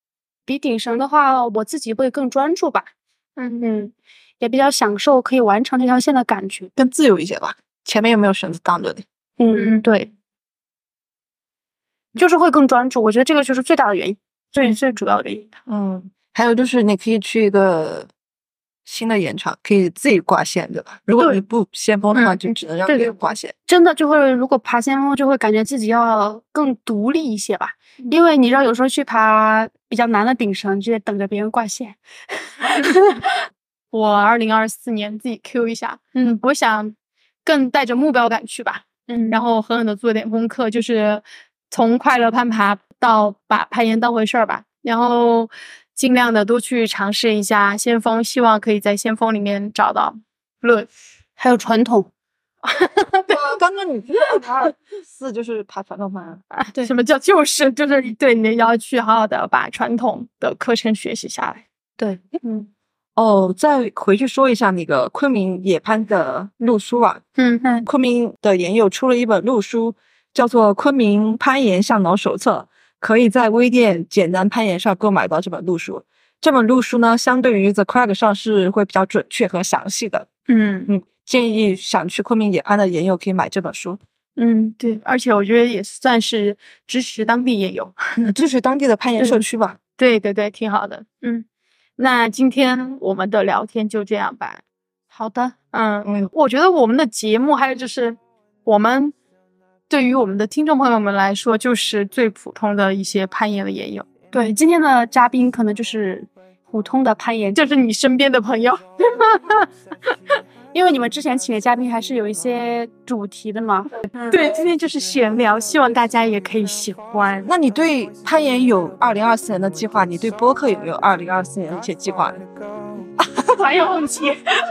比顶绳的话，我自己会更专注吧。也比较享受可以完成这条线的感觉， 更自由一些吧。前面有没有绳子挡着你？ 对，就是会更专注。我觉得这个就是最大的原因，最主要的原因。 还有就是你可以去一个新的延长，可以自己挂线，对吧？如果你不先锋的话，就只能让别人挂线。 真的就会，如果爬先锋，就会感觉自己要更独立一些吧。因为你知道，有时候去爬比较难的顶绳，就得等着别人挂线。 我2024年自己 Q 一下，我想更带着目标感去吧，然后狠狠的做点功课，就是从快乐攀爬到把攀岩当回事儿吧，然后尽量的多去尝试一下先锋，希望可以在先锋里面找到乐， 还有传统。 刚刚你224就是爬传统班啊？对，什么叫就是对，你要去好好的把传统的课程学习下来。 对， 再回去说一下那个昆明野攀的路书啊。昆明的岩友出了一本路书，叫做《昆明攀岩向导手册》，可以在微店简单攀岩上购买到这本路书。这本路书呢，相对于 The Crag 上是会比较准确和详细的。建议想去昆明野攀的岩友可以买这本书。 对，而且我觉得也算是支持当地岩友， 支持当地的攀岩社区吧。 对，挺好的。那今天我们的聊天就这样吧。 好的。 我觉得我们的节目还有就是我们对于我们的听众朋友们来说，就是最普通的一些攀岩的岩友。 对，今天的嘉宾可能就是普通的攀岩， 就是你身边的朋友。 因为你们之前请的嘉宾还是有一些主题的嘛。 对，今天就是闲聊，希望大家也可以喜欢。 那你对攀岩有2024年的计划？你对播客有没有2024年的一些计划呢？ 还有问题。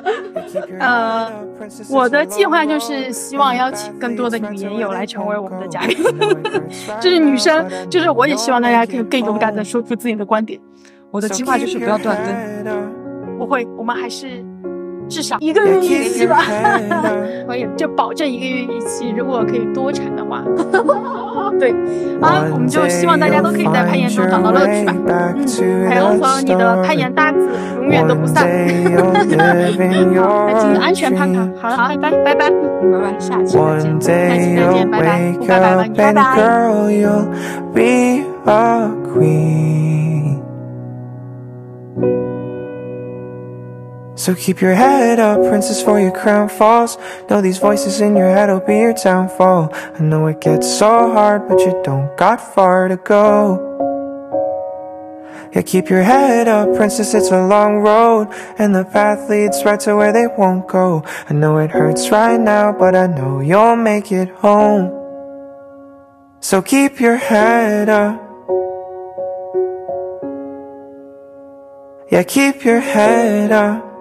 我的计划就是希望邀请更多的女岩友来成为我们的嘉宾。就是女生，就是我也希望大家可以更勇敢的说出自己的观点。 我的计划就是不要断更。 不会，我们还是至少1个月1期吧。可以，就保证1个月1期，如果可以多产的话。对，我们就希望大家都可以在攀岩中找到乐趣吧。还有和你的攀岩搭子永远都不散。来进行安全攀爬。好了，拜拜，下期再见，拜拜，不拜拜了，拜拜。 So keep your head up, princess, for your crown falls. Know these voices in your head will be your downfall. I know it gets so hard, but you don't got far to go. Yeah, keep your head up, princess, it's a long road, and the path leads right to where they won't go. I know it hurts right now, but I know you'll make it home. So keep your head up. Yeah, keep your head up.